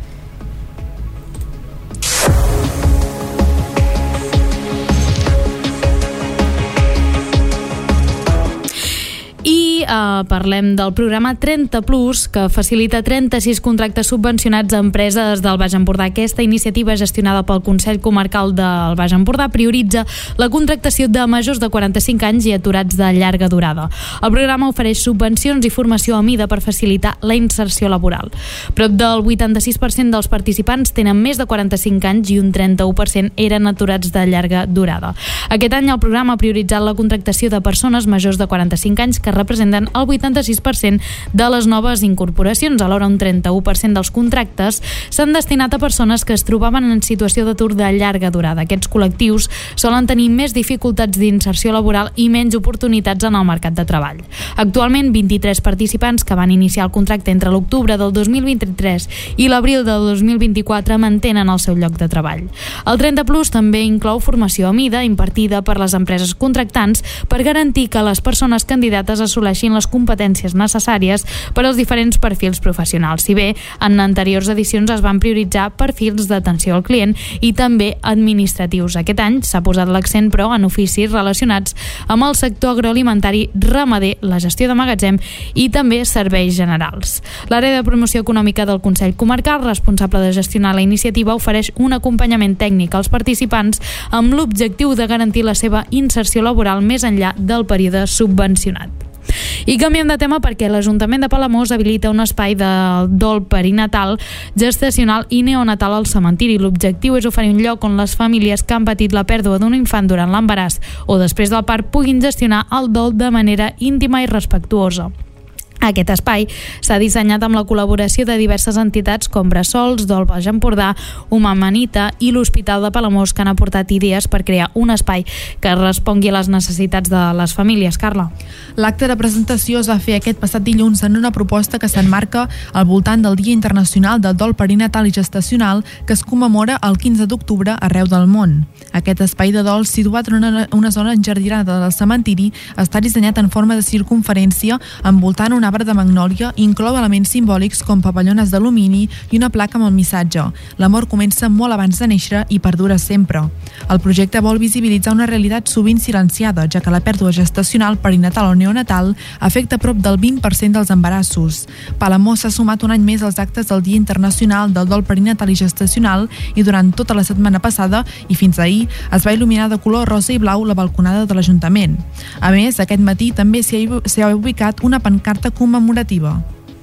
I parlem del programa 30+, que facilita 36 contractes subvencionats a empreses del Baix Empordà. Aquesta iniciativa, gestionada pel Consell Comarcal del Baix Empordà, prioritza la contractació de majors de 45 anys i aturats de llarga durada. El programa ofereix subvencions i formació a mida per facilitar la inserció laboral. Prop del 86% dels participants tenen més de 45 anys i un 31% eren aturats de llarga durada. Aquest any el programa ha prioritzat la contractació de persones majors de 45 anys que representen el 86% de les noves incorporacions. Alhora, un 31% dels contractes s'han destinat a persones que es trobaven en situació d'atur de llarga durada. Aquests col·lectius solen tenir més dificultats d'inserció laboral i menys oportunitats en el mercat de treball. Actualment, 23 participants que van iniciar el contracte entre l'octubre del 2023 i l'abril del 2024 mantenen el seu lloc de treball. El 30+ també inclou formació a mida impartida per les empreses contractants per garantir que les persones candidates assoleixin les competències competències necessàries per als diferents perfils professionals. Si bé en anteriors edicions es van prioritzar perfils d'atenció al client i també administratius. Aquest any s'ha posat l'accent, però, en oficis relacionats amb el sector agroalimentari, ramader, la gestió de magatzem i també serveis generals. L'àrea de promoció econòmica del Consell Comarcal, responsable de gestionar la iniciativa, ofereix un acompanyament tècnic als participants amb l'objectiu de garantir la seva inserció laboral més enllà del període subvencionat. I canviem de tema perquè l'Ajuntament de Palamós habilita un espai de dol perinatal, gestacional i neonatal al cementiri. L'objectiu és oferir un lloc on les famílies que han patit la pèrdua d'un infant durant l'embaràs o després del part puguin gestionar el dol de manera íntima i respectuosa. Aquest espai s'ha dissenyat amb la col·laboració de diverses entitats com Bressols, Dol Baix Empordà, Humanita i l'Hospital de Palamós, que han aportat idees per crear un espai que respongui a les necessitats de les famílies. Carla.
L'acte de presentació es va fer aquest passat dilluns en una proposta que s'emmarca al voltant del Dia Internacional del Dol Perinatal i Gestacional, que es commemora el 15 d'octubre arreu del món. Aquest espai de dol, situat en una zona enjardinada del cementiri, està dissenyat en forma de circumferència envoltant un arbre de magnòlia i inclou elements simbòlics com pavellons d'alumini i una placa amb el missatge: l'amor comença molt abans de néixer i perdura sempre. El projecte vol visibilitzar una realitat sovint silenciada, ja que la pèrdua gestacional, perinatal o neonatal afecta prop del 20% dels embarassos. Palamós s'ha sumat un any més als actes del Dia Internacional del Dol Perinatal i Gestacional i durant tota la setmana passada i fins ahir es va il·luminar de color rosa i blau la balconada de l'Ajuntament. A més, aquest matí també s'hi ha ubicat una pancarta commemorativa.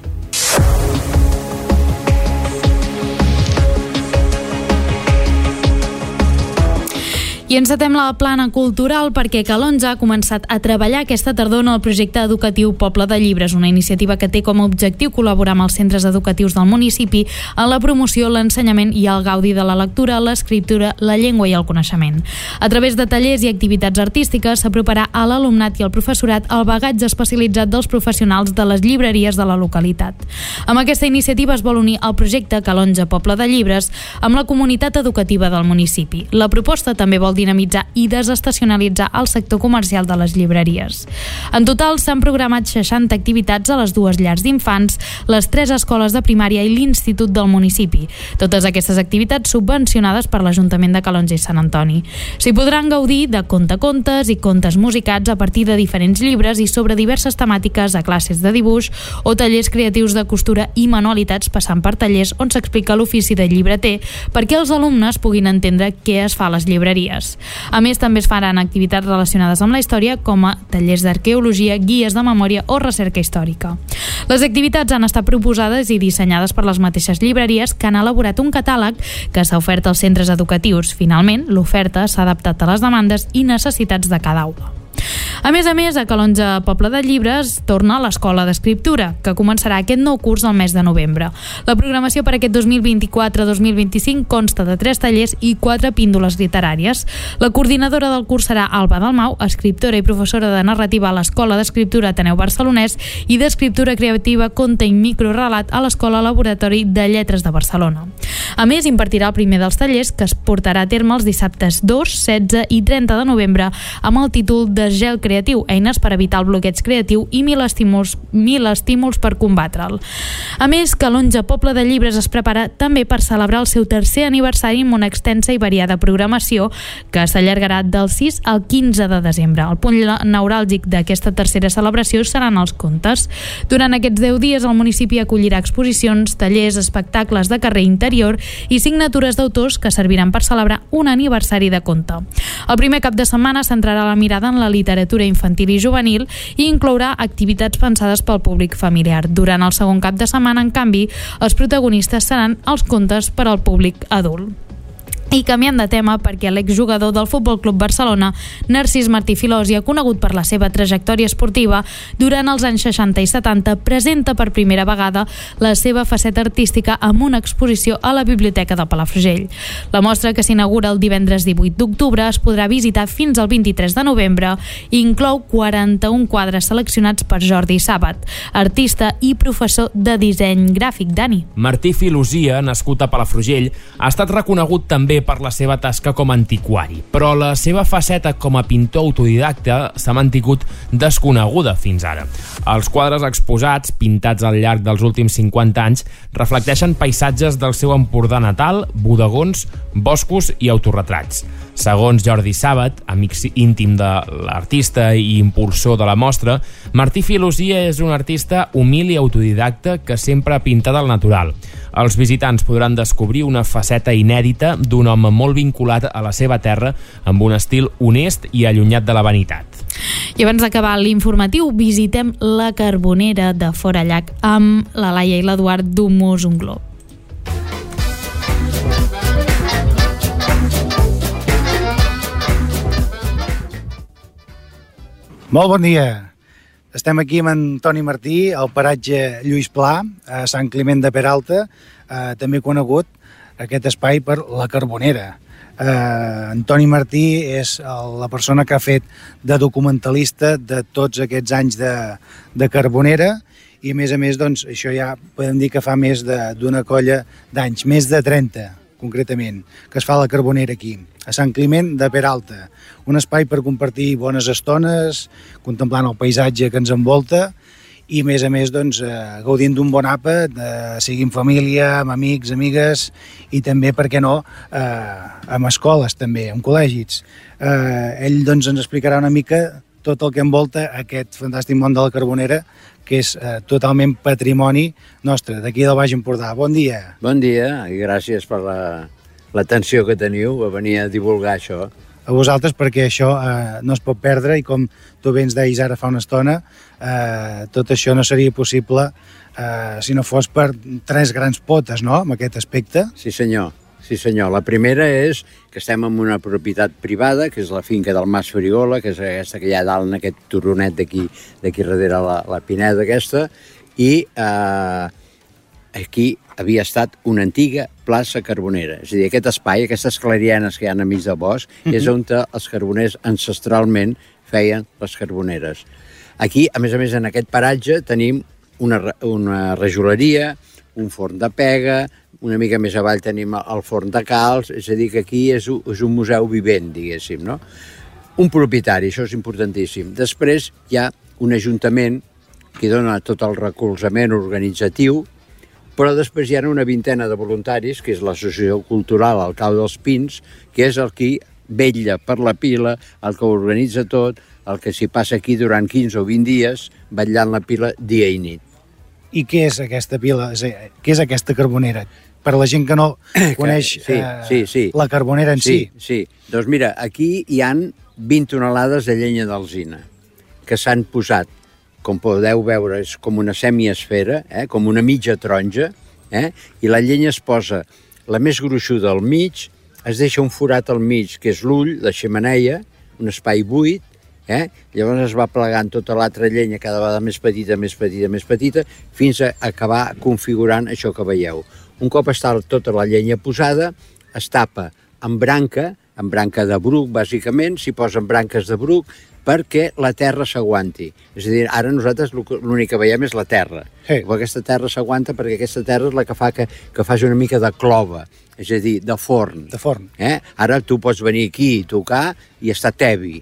I encetem la plana cultural perquè Calonge ha començat a treballar aquesta tardor en el projecte educatiu Poble de Llibres, una iniciativa que té com a objectiu col·laborar amb els centres educatius del municipi en la promoció, l'ensenyament i el gaudi de la lectura, l'escriptura, la llengua i el coneixement. A través de tallers i activitats artístiques s'aproparà a l'alumnat i al professorat el bagatge especialitzat dels professionals de les llibreries de la localitat. Amb aquesta iniciativa es vol unir el projecte Calonge Poble de Llibres amb la comunitat educativa del municipi. La proposta també vol dinamitzar i desestacionalitzar el sector comercial de les llibreries. En total s'han programat 60 activitats a les 2 llars d'infants, les 3 escoles de primària i l'Institut del municipi. Totes aquestes activitats subvencionades per l'Ajuntament de Calonge i Sant Antoni. S'hi podran gaudir de contacontes i contes musicats a partir de diferents llibres i sobre diverses temàtiques, a classes de dibuix o tallers creatius de costura i manualitats, passant per tallers on s'explica l'ofici de llibreter perquè els alumnes puguin entendre què es fa a les llibreries. A més, també es faran activitats relacionades amb la història, com a tallers d'arqueologia, guies de memòria o recerca històrica. Les activitats han estat proposades i dissenyades per les mateixes llibreries, que han elaborat un catàleg que s'ha ofert als centres educatius. Finalment, l'oferta s'ha adaptat a les demandes i necessitats de cada aula. A més, a Calonge Poble de Llibres torna l'Escola d'Escriptura, que començarà aquest nou curs al mes de novembre. La programació per aquest 2024-2025 consta de 3 tallers i 4 píndoles literàries. La coordinadora del curs serà Alba Dalmau, escriptora i professora de narrativa a l'Escola d'Escriptura Ateneu Barcelonès i d'Escriptura Creativa, Conte i Microrelat a l'Escola Laboratori de Lletres de Barcelona. A més, impartirà el primer dels tallers, que es portarà a terme els dissabtes 2, 16 i 30 de novembre amb el títol de Gel Creatiu, eines per evitar el bloqueig creatiu i 1000 estímuls per combatre'l. A més, Calonge Poble de Llibres es prepara també per celebrar el seu 3è aniversari amb una extensa i variada programació que s'allargarà del 6 al 15 de desembre. El punt neuràlgic d'aquesta 3a celebració seran els contes. Durant aquests 10 dies el municipi acollirà exposicions, tallers, espectacles de carrer interior i signatures d'autors que serviran per celebrar un aniversari de conte. El primer cap de setmana centrarà la mirada en la literatura infantil i juvenil i inclourà activitats pensades pel públic familiar. Durant el segon cap de setmana, en canvi, els protagonistes seran els contes per al públic adult. I canviem de tema perquè l'exjugador del Futbol Club Barcelona, Narcís Martí Filosia, conegut per la seva trajectòria esportiva durant els anys 60 i 70, presenta per primera vegada la seva faceta artística amb una exposició a la Biblioteca de Palafrugell. La mostra, que s'inaugura el divendres 18 d'octubre, es podrà visitar fins al 23 de novembre i inclou 41 quadres seleccionats per Jordi Sàbat, artista i professor de disseny gràfic. Dani.
Martí Filosia, nascut a Palafrugell, ha estat reconegut també també per la seva tasca com a antiquari, però la seva faceta com a pintor autodidacta s'ha mantingut desconeguda fins ara. Els quadres exposats, pintats al llarg dels últims 50 anys, reflecteixen paisatges del seu Empordà natal, bodegons, boscos i autorretrats. Segons Jordi Sàbat, amic íntim de l'artista i impulsor de la mostra, Martí Filosia és un artista humil i autodidacta que sempre ha pintat al natural. Els visitants podran descobrir una faceta inèdita d'un home molt vinculat a la seva terra amb un estil honest i allunyat de la vanitat.
I abans d'acabar l'informatiu, visitem la Carbonera de Forallac amb la Laia i l'Eduard d'Humus un Glob.
Molt bon dia. Estem aquí amb en Toni Martí, al paratge Lluís Pla, a Sant Climent de Peralta, també conegut aquest espai per la Carbonera. En Toni Martí és la persona que ha fet de documentalista de tots aquests anys de Carbonera i, a més, doncs, això ja podem dir que fa més d'una colla d'anys, més de 30, concretament, que es fa la Carbonera aquí, a Sant Climent de Peralta. Un espai per compartir bones estones, contemplant el paisatge que ens envolta i, a més, doncs, gaudint d'un bon àpat, sigui en família, amb amics, amigues i també, per què no, amb escoles també, amb col·legis. Ell doncs, ens explicarà una mica tot el que envolta aquest fantàstic món de la Carbonera, que és totalment patrimoni nostre, d'aquí del Baix Empordà. Bon dia.
Bon dia i gràcies per l'atenció que teniu a venir a divulgar això.
A vosaltres, perquè això no es pot perdre i com tu bé ens deies ara fa una estona, tot això no seria possible si no fos per tres grans potes, no?, en aquest aspecte.
Sí, senyor. Sí, senyor. La primera és que estem en una propietat privada, que és la finca del Mas Frigola, que és aquesta que hi ha dalt en aquest turonet d'aquí darrere la pineda aquesta, i aquí havia estat una antiga plaça carbonera. És a dir, aquest espai, aquestes clarianes que hi ha enmig del bosc, és on els carboners ancestralment feien les carboneres. Aquí, a més, en aquest paratge tenim una rajoleria, un forn de pega, una mica més avall tenim el forn de calç, és a dir, que aquí és un museu vivent, diguéssim, no? Un propietari, això és importantíssim. Després hi ha un ajuntament que dona tot el recolzament organitzatiu, però després hi ha una vintena de voluntaris, que és l'Associació Cultural al Cau dels Pins, que és el qui vetlla per la pila, el que organitza tot, el que s'hi passa aquí durant 15 o 20 dies, vetllant la pila dia i nit.
I què és aquesta pila? Què és aquesta carbonera? Per la gent que no coneix la carbonera en si.
Sí. Doncs mira, aquí hi han 20 tonelades de llenya d'alzina que s'han posat, com podeu veure, és com una semiesfera, com una mitja taronja, i la llenya es posa la més gruixuda al mig, es deixa un forat al mig, que és l'ull, la xemeneia, un espai buit, llavors es va plegant tota l'altra llenya cada vegada més petita, fins a acabar configurant això que veieu. Un cop està tota la llenya posada, es tapa amb branca de bruc, bàsicament, s'hi posen branques de bruc perquè la terra s'aguanti. És a dir, ara nosaltres l'únic que veiem és la terra. Però aquesta terra s'aguanta perquè aquesta terra és la que fa que faci una mica de clova, és a dir, de forn.
De forn.
Ara tu pots venir aquí i tocar i està tebi.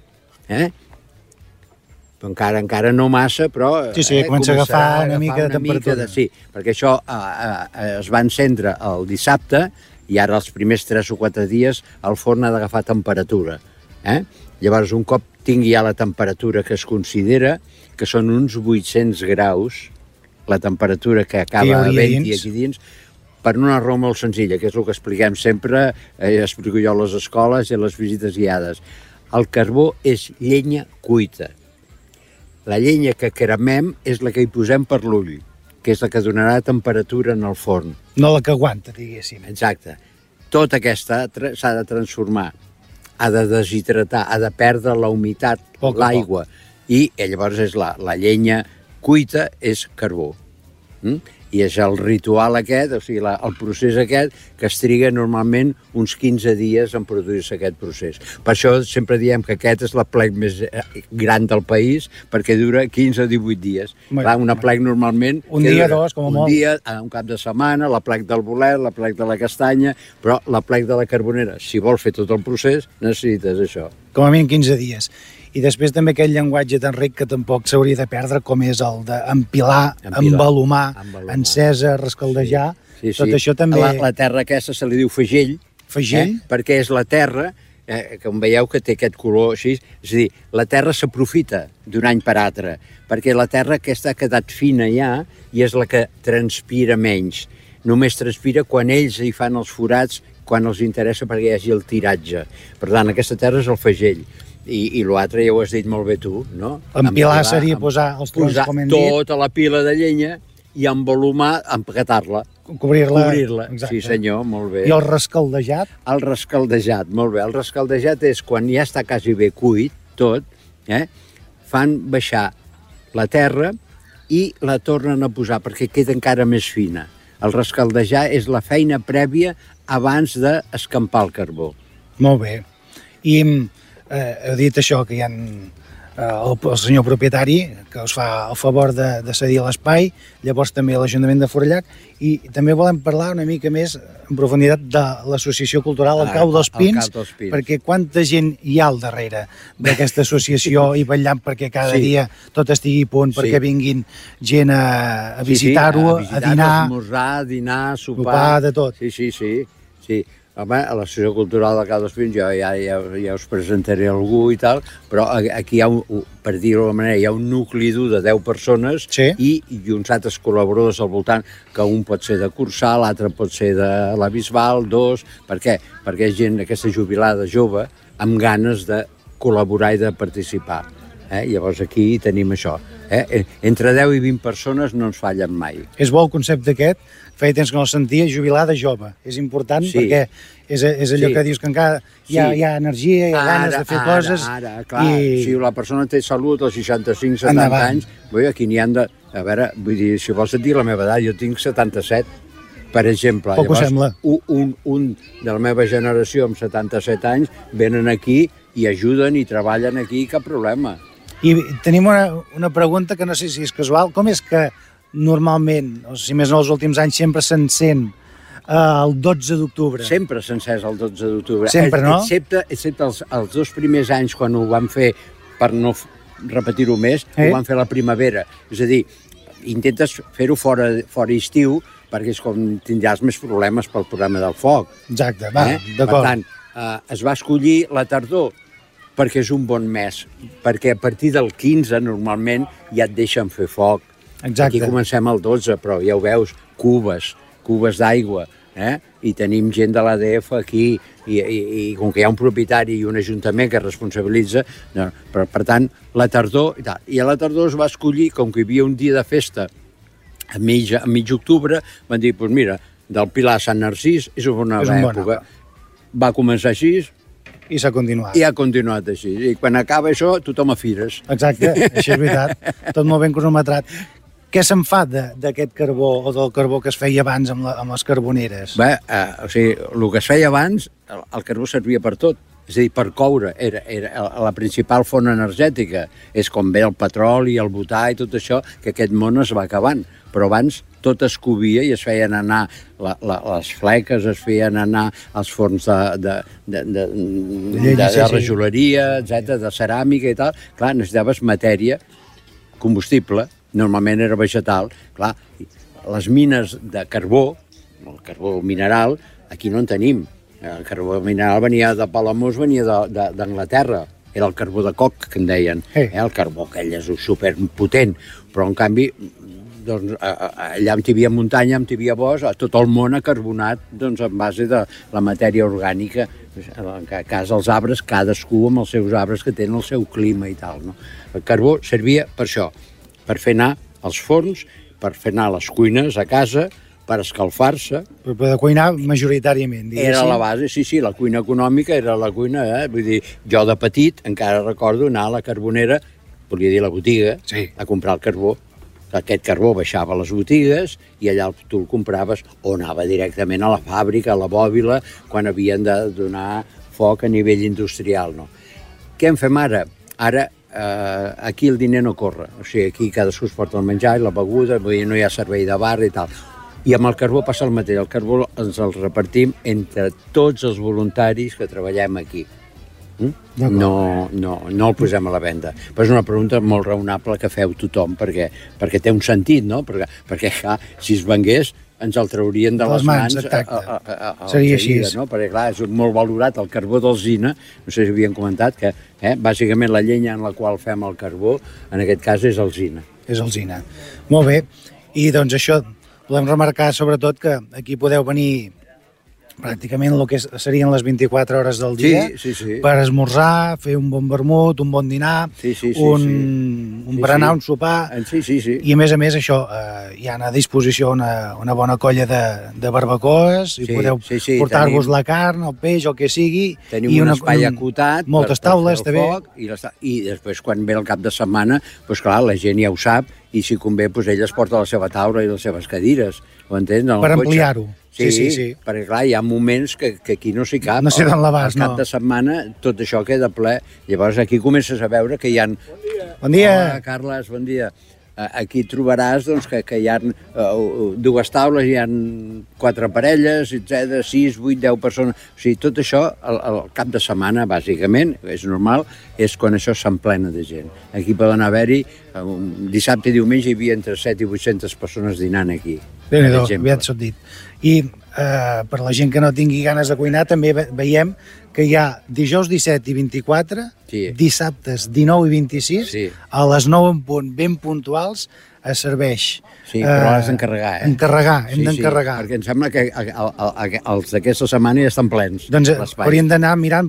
Encara no massa, però...
Sí, comença a agafar una mica de temperatura.
Sí, perquè això es va encendre el dissabte i ara els primers 3 o 4 dies el forn ha d'agafar temperatura. Llavors, un cop tingui ja la temperatura que es considera, que són uns 800 graus, la temperatura que acaba havent-hi aquí dins, per una raó molt senzilla, que és el que expliquem sempre, explico jo a les escoles i a les visites guiades. El carbó és llenya cuita. La llenya que cremem és la que hi posem per l'ull, que és la que donarà temperatura en el forn.
No la que aguanta, diguéssim.
Exacte. Tota aquesta s'ha de transformar, ha de deshidratar, ha de perdre la humitat, l'aigua. I llavors és la llenya cuita és carbó. I és el ritual aquest, o sigui, el procés aquest, que es triga normalment uns 15 dies en produir-se aquest procés. Per això sempre diem que aquest és l'aplec més gran del país, perquè dura 15 o 18 dies. Clar, un aplec normalment...
Un dia, dos, com a molt.
Un dia, un cap de setmana, l'aplec del bolet, l'aplec de la castanya, però l'aplec de la carbonera, si vols fer tot el procés, necessites això.
Com a mínim 15 dies. I després també aquell llenguatge tan ric que tampoc s'hauria de perdre, com és el d'empilar, embalumar, encesa, rescaldejar. Sí. Tot això també...
La terra aquesta se li diu fagell.
Fagell?
Perquè és la terra, com veieu que té aquest color així, és a dir, la terra s'aprofita d'un any per altre, perquè la terra aquesta ha quedat fina ja i és la que transpira menys. Només transpira quan ells hi fan els forats, quan els interessa perquè hi hagi el tiratge. Per tant, aquesta terra és el fagell. I l'altre ja ho has dit molt bé tu, no?
Empilar seria posar els troncs, com hem dit.
Posar tota la pila de llenya i embalumar, empaquetar-la.
Cobrir-la.
Exacte. Sí senyor, molt bé.
I el rescaldejat?
El rescaldejat, molt bé. El rescaldejat és quan ja està quasi bé cuit, tot, fan baixar la terra i la tornen a posar perquè queda encara més fina. El rescaldejar és la feina prèvia abans d'escampar el carbó.
Molt bé. I heu dit això, que hi ha el senyor propietari que us fa el favor de cedir l'espai, llavors també l'Ajuntament de Forallac, i també volem parlar una mica més en profunditat de l'Associació Cultural El Cau dels Pins, perquè quanta gent hi ha al darrere d'aquesta associació i vetllant perquè cada dia tot estigui a punt, perquè vinguin gent a visitar-ho, a dinar,
a esmorzar, a dinar, a sopar,
de tot.
Sí. Home, a l'Associació Cultural del Cau dels Pins ja us presentaré algú i tal, però aquí hi ha, per dir-ho d'alguna manera, hi ha un nucli dur de 10 persones i uns altres col·laboradors al voltant, que un pot ser de Corçà, l'altre pot ser de la Bisbal, 2... Per què? Perquè és gent, aquesta jubilada jove, amb ganes de col·laborar i de participar. Llavors aquí tenim això. Entre 10 i 20 persones no ens fallen mai.
És bo el concepte aquest, feia temps que no el sentia, jubilada jove. És important perquè és allò que dius que encara hi ha energia, hi ha ganes de fer coses.
Clar, si la persona té salut als 65-70 anys, aquí n'hi han de... A veure, vull dir, si vols et dir la meva edat, jo tinc 77, per exemple.
Poc ho sembla.
Un de la meva generació amb 77 anys venen aquí i ajuden i treballen aquí, cap problema.
I tenim una pregunta que no sé si és casual. Com és que normalment, o si més no els últims anys, sempre s'encén el 12 d'octubre?
Sempre s'encès el 12 d'octubre.
Sempre, no?
Excepte els 2 primers anys, quan ho van fer, per no repetir-ho més, ho van fer a la primavera. És a dir, intentes fer-ho fora estiu, perquè és com tindràs més problemes pel problema del foc.
Exacte, d'acord.
Per tant, es va escollir la tardor, perquè és un bon mes, perquè a partir del 15 normalment ja et deixen fer foc.
Exacte.
Aquí comencem el 12, però ja ho veus, cubes d'aigua, i tenim gent de l'ADF aquí, i com que hi ha un propietari i un ajuntament que responsabilitza, per tant, la tardor i tal. I a la tardor es va escollir, com que hi havia un dia de festa a mig octubre, van dir, doncs mira, del Pilar a Sant Narcís és una bona època. Va començar així,
i s'ha continuat.
I ha continuat així. I quan acaba això, tothom a fires.
Exacte, això és veritat. Tot molt ben cronometrat. Què se'n fa d'aquest carbó o del carbó que es feia abans amb les carboneres?
Bé, el que es feia abans, el carbó servia per tot. És a dir, per coure. Era la principal font energètica. És com ve el petroli, el butà i tot això, que aquest món es va acabant. Però abans tot es cobia i es feien anar les fleques, es feien anar als forns de rajoleria, etc, de ceràmica i tal. Clar, necessitaves matèria, combustible, normalment era vegetal. Clar, les mines de carbó, el carbó mineral, aquí no en tenim. El carbó mineral venia de Palamós, venia d'Anglaterra. Era el carbó de coc, que en deien. El carbó aquell és superpotent, però en canvi allà on hi havia muntanya, on hi havia bosc, tot el món ha carbonat en base de la matèria orgànica. En cas els arbres, cadascú amb els seus arbres que tenen el seu clima i tal. El carbó servia per això, per fer anar als forns, per fer anar a les cuines a casa, per escalfar-se.
Per poder cuinar majoritàriament, diguéssim.
Era la base, sí, la cuina econòmica era la cuina, vull dir, jo de petit encara recordo anar a la carbonera, volia dir a la botiga, a comprar el carbó. aquest carbó baixava a les botigues i allà tu el compraves o anava directament a la fàbrica, a la bòbila, quan havien de donar foc a nivell industrial, no? Què en fem ara? Ara, aquí el diner no corre. O sigui, aquí cadascú es porta el menjar i la beguda, vull dir, no hi ha servei de bar i tal. I amb el carbó passa el mateix. El carbó ens el repartim entre tots els voluntaris que treballem aquí. No el posem a la venda. Però és una pregunta molt raonable que feu tothom, perquè té un sentit, no? Perquè si es vengués, ens el traurien de les mans.
Seria així.
No? Perquè, clar, és molt valorat el carbó d'alzina. No sé si havien comentat que, bàsicament, la llenya en la qual fem el carbó, en aquest cas, és alzina.
És alzina. Molt bé. I, doncs, això, podem remarcar, sobretot, que aquí podeu venir pràcticament el que serien les 24 hores del dia per esmorzar, fer un bon vermut, un bon dinar, un berenar, un sopar. I a més això, hi ha a disposició una bona colla de barbacoes i podeu portar-vos la carn, el peix, el que sigui.
Tenim un espai acotat,
moltes taules també.
I després quan ve el cap de setmana, doncs clar, la gent ja ho sap i si convé, ella es porta la seva taula i les seves cadires, ho entens?
Per ampliar-ho. Sí.
Perquè clar, hi ha moments que aquí no s'hi cap.
No sé d'on l'abast, no.
Al cap de setmana tot això queda ple. Llavors aquí comences a veure que hi ha...
Bon dia!
Hola, Carles, bon dia. Aquí trobaràs doncs, que hi ha dues taules, hi ha 4 parelles, etc., 6, 8, 10 persones. O sigui, tot això, al cap de setmana, bàsicament, és normal, és quan això s'emplena de gent. Aquí poden haver-hi, dissabte i diumenge hi havia entre 7 i 800 persones dinant aquí.
Déu-n'hi-do, aviat s'ho dit. I per la gent que no tingui ganes de cuinar, també veiem que hi ha dijous 17 i 24, dissabtes 19 i 26, a les 9 en punt, ben puntuals, es serveix.
Sí, però has d'encarregar,
hem d'encarregar.
Perquè em sembla que els d'aquesta setmana ja estan plens.
Doncs hauríem d'anar mirant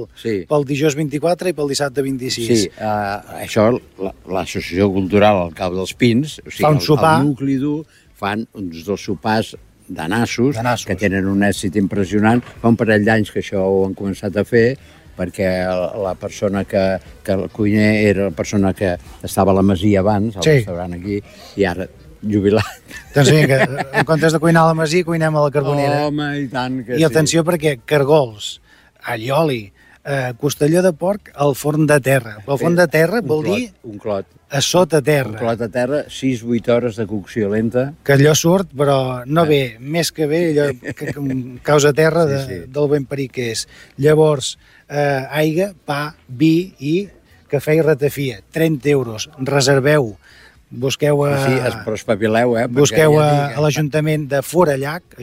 pel dijous 24 i pel dissabte 26.
Sí, això, l'Associació Cultural al Cau dels Pins, o sigui, el nucli dur, fan uns 2 sopars de nassos, que tenen un èxit impressionant. Fa un parell d'anys que això ho han començat a fer, perquè la persona el cuiner era la persona que estava a la Masia abans, al restaurant aquí, i ara jubilat.
Doncs sí, que en comptes de cuinar a la Masia, cuinem a la Carbonera.
Home, i tant que sí.
I atenció perquè cargols, allioli, costelló de porc al forn de terra. El forn de terra vol dir...
Un clot.
A sota terra.
Un clot a terra, 6-8 hores de cocció lenta.
Que allò surt, però no ve, més que bé, allò que causa terra del ben perill que és. Llavors, aigua, pa, vi i cafè i ratafia. 30 euros. Reserveu. Busqueu a...
Sí, però espapileu,
Busqueu a l'Ajuntament de Forallac,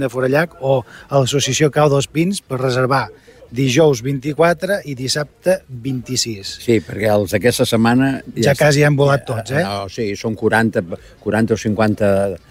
o a l'Associació Cau dels Pins per reservar dijous 24 i dissabte 26.
Sí, perquè els d'aquesta setmana...
Ja quasi han volat tots,
No, sí, són 40 o 50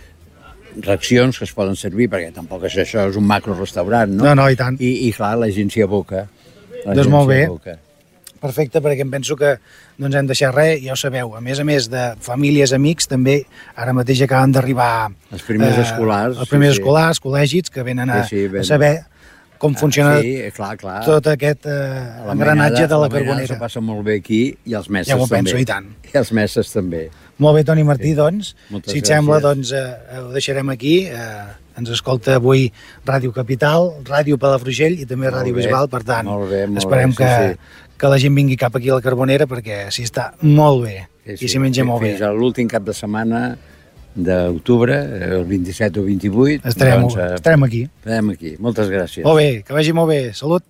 racions que es poden servir, perquè tampoc això és un macro restaurant, no?
No, i tant.
I clar, la gent s'hi aboca.
Doncs molt bé. Perfecte, perquè em penso que no ens hem deixat res, ja ho sabeu. A més de famílies, amics, també ara mateix acaben d'arribar...
Els primers escolars.
Els primers escolars, col·legis, que venen a saber com funciona tot aquest engranatge de la Carbonera.
S'ho passa molt bé aquí i els mestres també.
Ja ho penso, i tant.
I els mestres també.
Molt bé, Toni Martí, doncs, si et sembla, doncs, ho deixarem aquí. Ens escolta avui Ràdio Capital, Ràdio Palafrugell i també Ràdio Bisbal, per tant, esperem que la gent vingui cap aquí a la Carbonera perquè s'hi està molt bé i s'hi menja molt bé.
Fins a l'últim cap de setmana d'octubre, el 27 o 28.
Estarem aquí.
Estarem aquí. Moltes gràcies.
Molt bé, que vagi molt bé. Salut.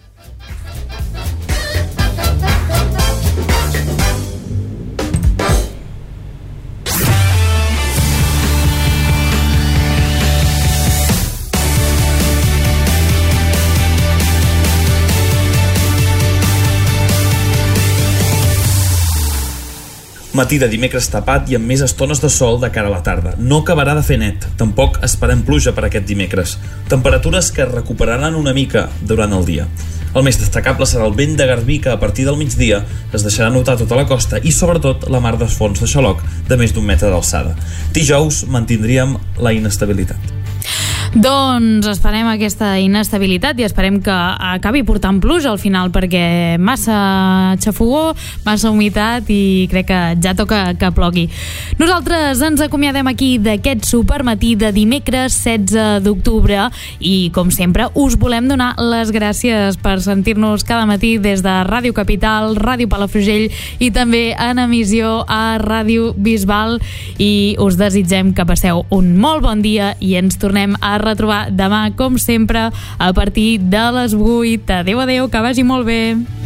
Matí de dimecres tapat i amb més estones de sol de cara a la tarda. No acabarà de fer net. Tampoc esperem pluja per aquest dimecres. Temperatures que es recuperaran una mica durant el dia. El més destacable serà el vent de garbí que a partir del migdia es deixarà notar tota la costa i sobretot la mar de fons de Xaloc de més d'1 metre d'alçada. Dijous mantindríem la inestabilitat.
Doncs esperem aquesta inestabilitat i esperem que acabi portant pluja al final, perquè massa xafogó, massa humitat i crec que ja toca que plogui. Nosaltres ens acomiadem aquí d'aquest supermatí de dimecres 16 d'octubre i, com sempre, us volem donar les gràcies per sentir-nos cada matí des de Ràdio Capital, Ràdio Palafrugell i també en emissió a Ràdio Bisbal, i us desitgem que passeu un molt bon dia i ens tornem a retrobar demà, com sempre, a partir de les 8. Adéu, adéu, que vagi molt bé.